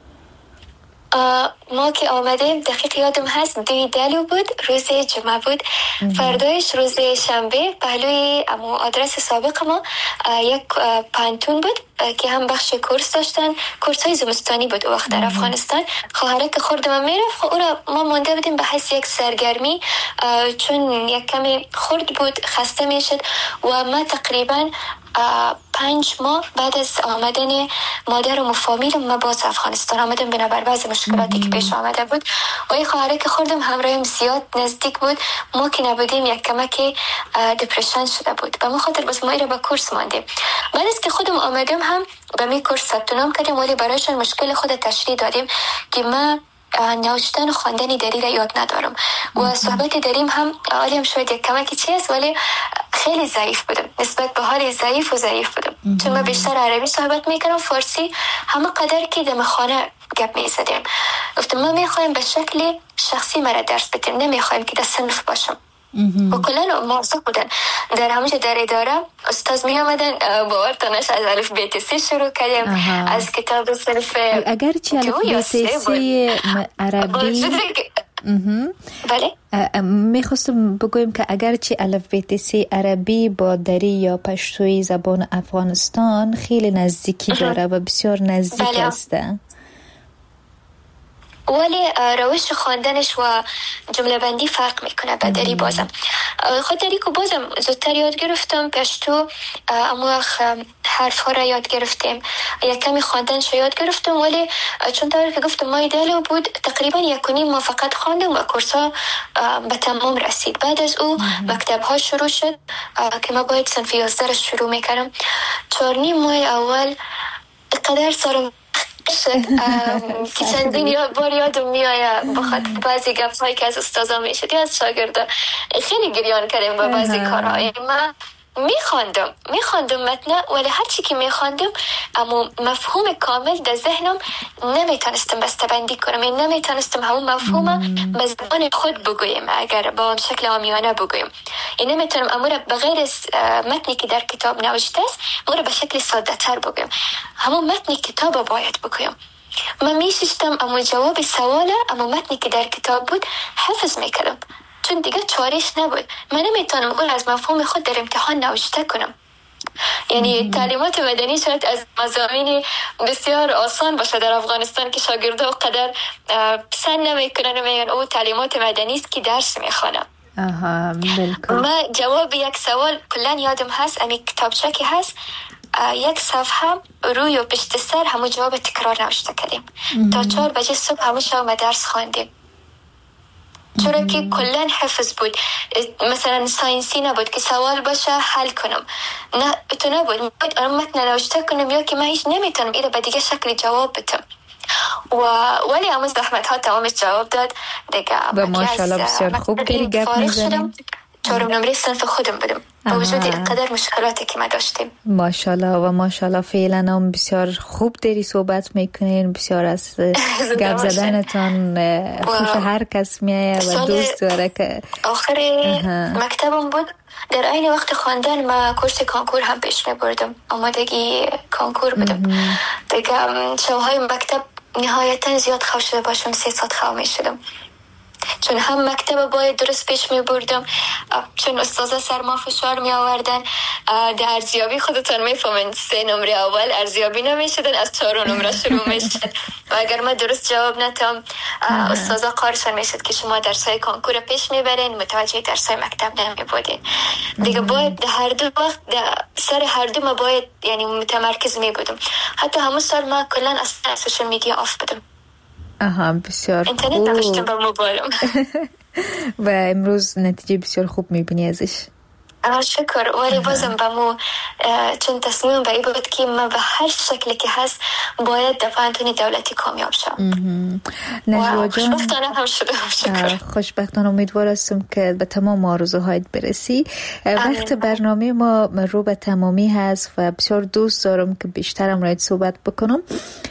ما که آمدیم دقیق یادم هست دوی دلو بود، روز جمعه بود. فردایش روز شنبه پهلوی امو آدرس سابق ما یک پانتون بود که هم بخش کورس داشتن، کورس های زمستانی بود او وقت در افغانستان. خواهره که خوردم میرفت خب او را ما مونده بودیم به حیث یک سرگرمی چون یک کمی خورد بود خسته میشد و ما تقریبا پنج ماه بعد از آمدن مادرم و فامیلم ما باز افغانستان آمدم بنابر بعض مشکلاتی که پیش آمده بود و این خواهره که خوردم همراهیم زیاد نزدیک بود. ما که نبودیم یک کمک دپرشن شده بود به ما خاطر بس ما ایره با کورس ماندیم. بعد از که خودم آمدم هم به می کورس ثبت نام کردیم ولی برایشان مشکل خود تشریح دادیم که ما نوشتن و خواندن دری را یاد ندارم و صحبت دریم هم عالم شاید یک کمکی چیست ولی خیلی ضعیف بودم، نسبت به حال ضعیف و ضعیف بودم چون من بیشتر عربی صحبت میکنم، فارسی همه قدر که دم خانه گپ میزدیم. گفتم ما میخوایم به شکل شخصی مرا درس بدیم، نمیخوایم که در صنف باشم. و کلا موثق بودن. در همیشه در اداره استاد می آمدن باورتانش از الف بیت سی شروع کردیم. از کتاب صرف اگر چی الف بیت سی عربی بله میخواستم بگویم که اگر چی الف بیت سی عربی با دری یا پشتوی زبان افغانستان خیلی نزدیکی داره و بسیار نزدیک بله. است، ولی روش خواندنش و جمله بندی فرق میکنه. بدری بازم خاطری که بازم زودتر یاد گرفتم، پشتو اما حرف ها را یاد گرفتیم، یک کمی خواندنش یاد گرفتم، ولی چون طوری که گفتم ما ایدالو بود تقریبا یک و نیم ما فقط خواندم و کورس ها به تمام رسید. بعد از او مکتب ها شروع شد که ما باید صنف یازده شروع میکردم. چهار نیم ماه اول قدر سارم که چندین یا بار یادم میآید بخاطر بعضی گپ‌هایی که از استادا میشد یا از شاگردا خیلی گریان کردیم با بعضی کارها. من میخواندم میخواندم متن، ولی هر چی که میخواندم اما مفهوم کامل در ذهنم نمیتونستم بسته‌بندی کنم، یعنی نمیتونستم همون مفهوم به زبان خود بگویم. اگر با شکل عامیانه بگویم یعنی نمیتونم امور بغیر متنی که در کتاب نوشته است امور به شکل ساده تر بگویم، همون متن کتاب باید بگویم. من میشستم اما جواب سواله اما متنی که در کتاب بود حفظ میکردم، چون دیگه چارش نبود. من نمیتونم اون از مفهوم خود در امتحان نوشته کنم. یعنی تعلیمات مدنی شاید از مضامین بسیار آسان باشه در افغانستان که شاگردا قدر پسند نمیکنن و میگن او تعلیمات مدنی است که درس میخوانم. آها بالکل. ما جواب یک سوال کلا یادم هست، امی کتابچه که هست یک صفحه روی و پشت سر همون جواب تکرار نوشته کردیم. تا چهار بجه صبح همون شب درس خواندیم، چرا که کلن حفظ بود. مثلا ساینسی نبود که سوال باشه حل کنم، نه تو نبود باید آن متن نوشته کنم یا که من هیچ نمیتونم ایره به دیگه شکل جواب بدم. و ولی همون زحمت ها تمامش جواب داد دیگه. و ماشاءالله بسیار خوب گری گپ میزنیم. چهارم نمره صنف خودم بدم با وجود اینقدر مشکلاتی که ما داشتیم. ماشاءالله و ماشاءالله فعلا هم بسیار خوب داری صحبت میکنین، بسیار از گپ زدنتان خوش هر کس میایه و دوست داره. که آخر مکتبم بود در این وقت خواندن ما کورس کانکور هم پیش میبردم، آمادگی کانکور بودم دیگه. شبهای مکتب نهایتا زیاد خواه شده باشم، سه ساعت خواه میشدم، چون هم مکتب باید درست پیش می بردم، چون استاذا سر ما فشار می آوردن. در ارزیابی خودتان می فهمند سه نمره اول ارزیابی نمی شدن، از چهار نمره شروع می شد و اگر ما درست جواب نتم استاذا قارشان می شد که شما درسای کانکور پیش می برین، متوجه درسای مکتب نمی بودین. دیگه باید در هر دو وقت سر هر دو ما باید یعنی متمرکز می بودم. حتی همون سال ما کلن اصلا سوشل میدیا آف بدم. آها بسیار خوب. اینترنت داشتم با موبایلم و امروز نتیجه بسیار خوب میبینی ازش. شکر. ولی بازم با مو چون تصمیم به این بود که من به هر شکلی که هست باید در فنون دولتی کامیاب شم. نجوا جان خوشبختانه هم شدم. شکر. خوشبختانه امیدوار هستم که به تمام آرزوهایت برسی. وقت برنامه ما رو به تمامی هست و بسیار دوست دارم که بیشترم راید صحبت بکنم.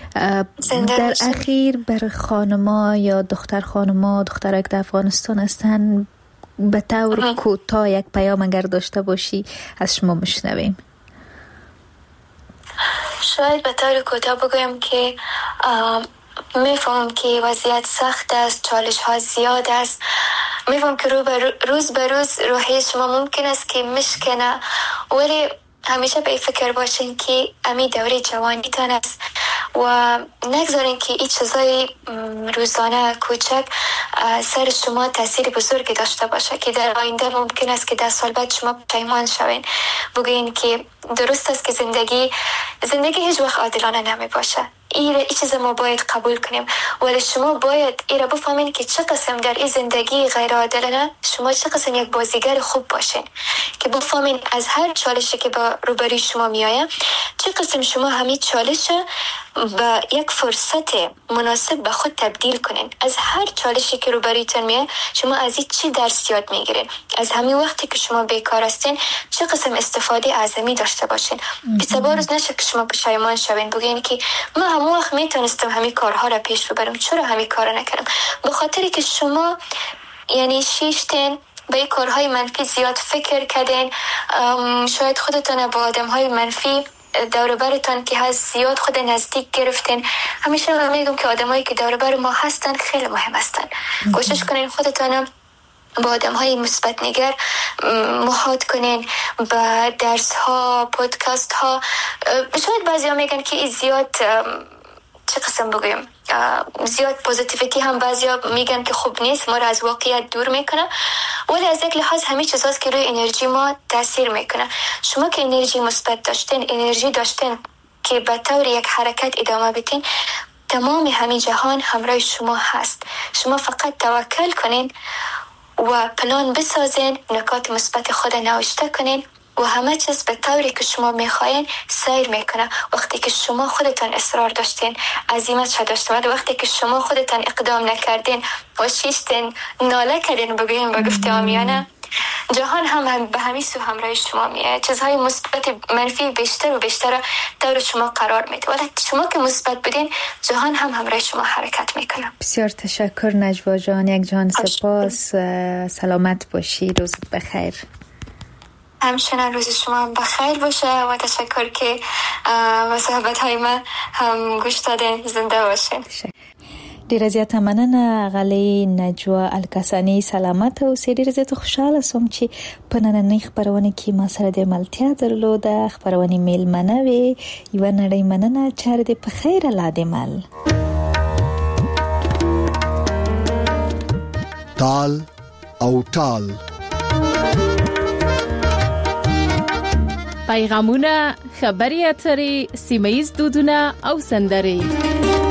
در اخیر بر خانما یا دختر خانما دخترک در افغانستان هستن به طور کوتاه یک پیام اگر داشته باشی از شما میشنویم. شاید به طور کوتاه بگویم که میفهمم که وضعیت سخت است، چالش ها زیاد است، میفهمم که رو بر روز به روز روحی شما ممکن است که مشکنه، ولی همیشه به فکر باشین که امی دوره جوانی تان است و نگذارین که این چیزای روزانه کوچک سر شما تاثیر بزرگی داشته باشه که در آینده ممکن است که ده سال بعد شما پشیمان شوین. بگوین که درست است که زندگی زندگی هیچ وقت عادلانه نمی باشه. این این چیز ما باید قبول کنیم، ولی شما باید این را بفهمین که چه قسم در این زندگی غیر عادلانه شما چه قسم یک بازیگر خوب باشین، که بفهمین از هر چالشی که با روبروی شما میآید چه قسم شما همین چالش با یک فرصت مناسب به خود تبدیل کنین. از هر چالشی که روبرویتون میاد شما از این چی درس یاد میگیرین، از همین وقتی که شما بیکار هستین چه قسم استفاده اعظمی داشته باشین که سبا روز نشه که شما پشیمان شوین بگین که من همون وقت میتونستم همین کارها را پیش ببرم، چرا همین کارا نکردم؟ به خاطری که شما یعنی شیشتین به کارهای منفی زیاد فکر کردین، شاید خودتان با آدمهای منفی دور برتان که هست زیاد خود نزدیک گرفتین. همیشه من میگم که آدمایی که دور بر ما هستن خیلی مهم هستن. کوشش کنین خودتان با آدم‌های مثبت نگر محاط کنین، با درس ها، پادکست ها. شاید بعضیا میگن که زیاد چه قسم بگویم زیاد پوزیتیویتی هم بعضیا میگن که خوب نیست، ما را از واقعیت دور میکنه، ولی از یک لحاظ همه چیز هست که روی انرژی ما تاثیر میکنه. شما که انرژی مثبت داشتین، انرژی داشتین که به طور یک حرکت ادامه بدین، تمام همین جهان همراه شما هست. شما فقط توکل کنین و پلان بسازین، نکات مثبت خود نوشته کنین و همه چیز به طوری که شما میخواین سیر میکنه. وقتی که شما خودتان اصرار داشتین، عزیمت داشتین، وقتی که شما خودتان اقدام نکردین و شیشتین، ناله کردین بگوین با گفته آمیانه، جهان هم, هم به همین سو همراه شما میه. چیزهای مثبت منفی بیشتر و بیشتر دور شما قرار میده، ولی شما که مثبت بدین جهان هم همراه شما حرکت میکنه. بسیار تشکر نجوا جان، یک جان سپاس. سلامت باشی، روزت بخیر. همچنان روز شما بخیر باشه و تشکر که به صحبت های من هم گوش دادین. زنده باشین. ډیره زیاته مننه غلې نجوا الکسانی. سلامت او سې. ډیره زیاته خوشاله سوم چې په نننۍ خپرونه کې ما سره د ملتیا درلوده. خپرونې میلمنه وې، یوه نړۍ مننه. چاره دې په خیر الله دې مل. تال او ټال، پیغامونه، خبري اترې، سیمه ییز دودونه او سندرې.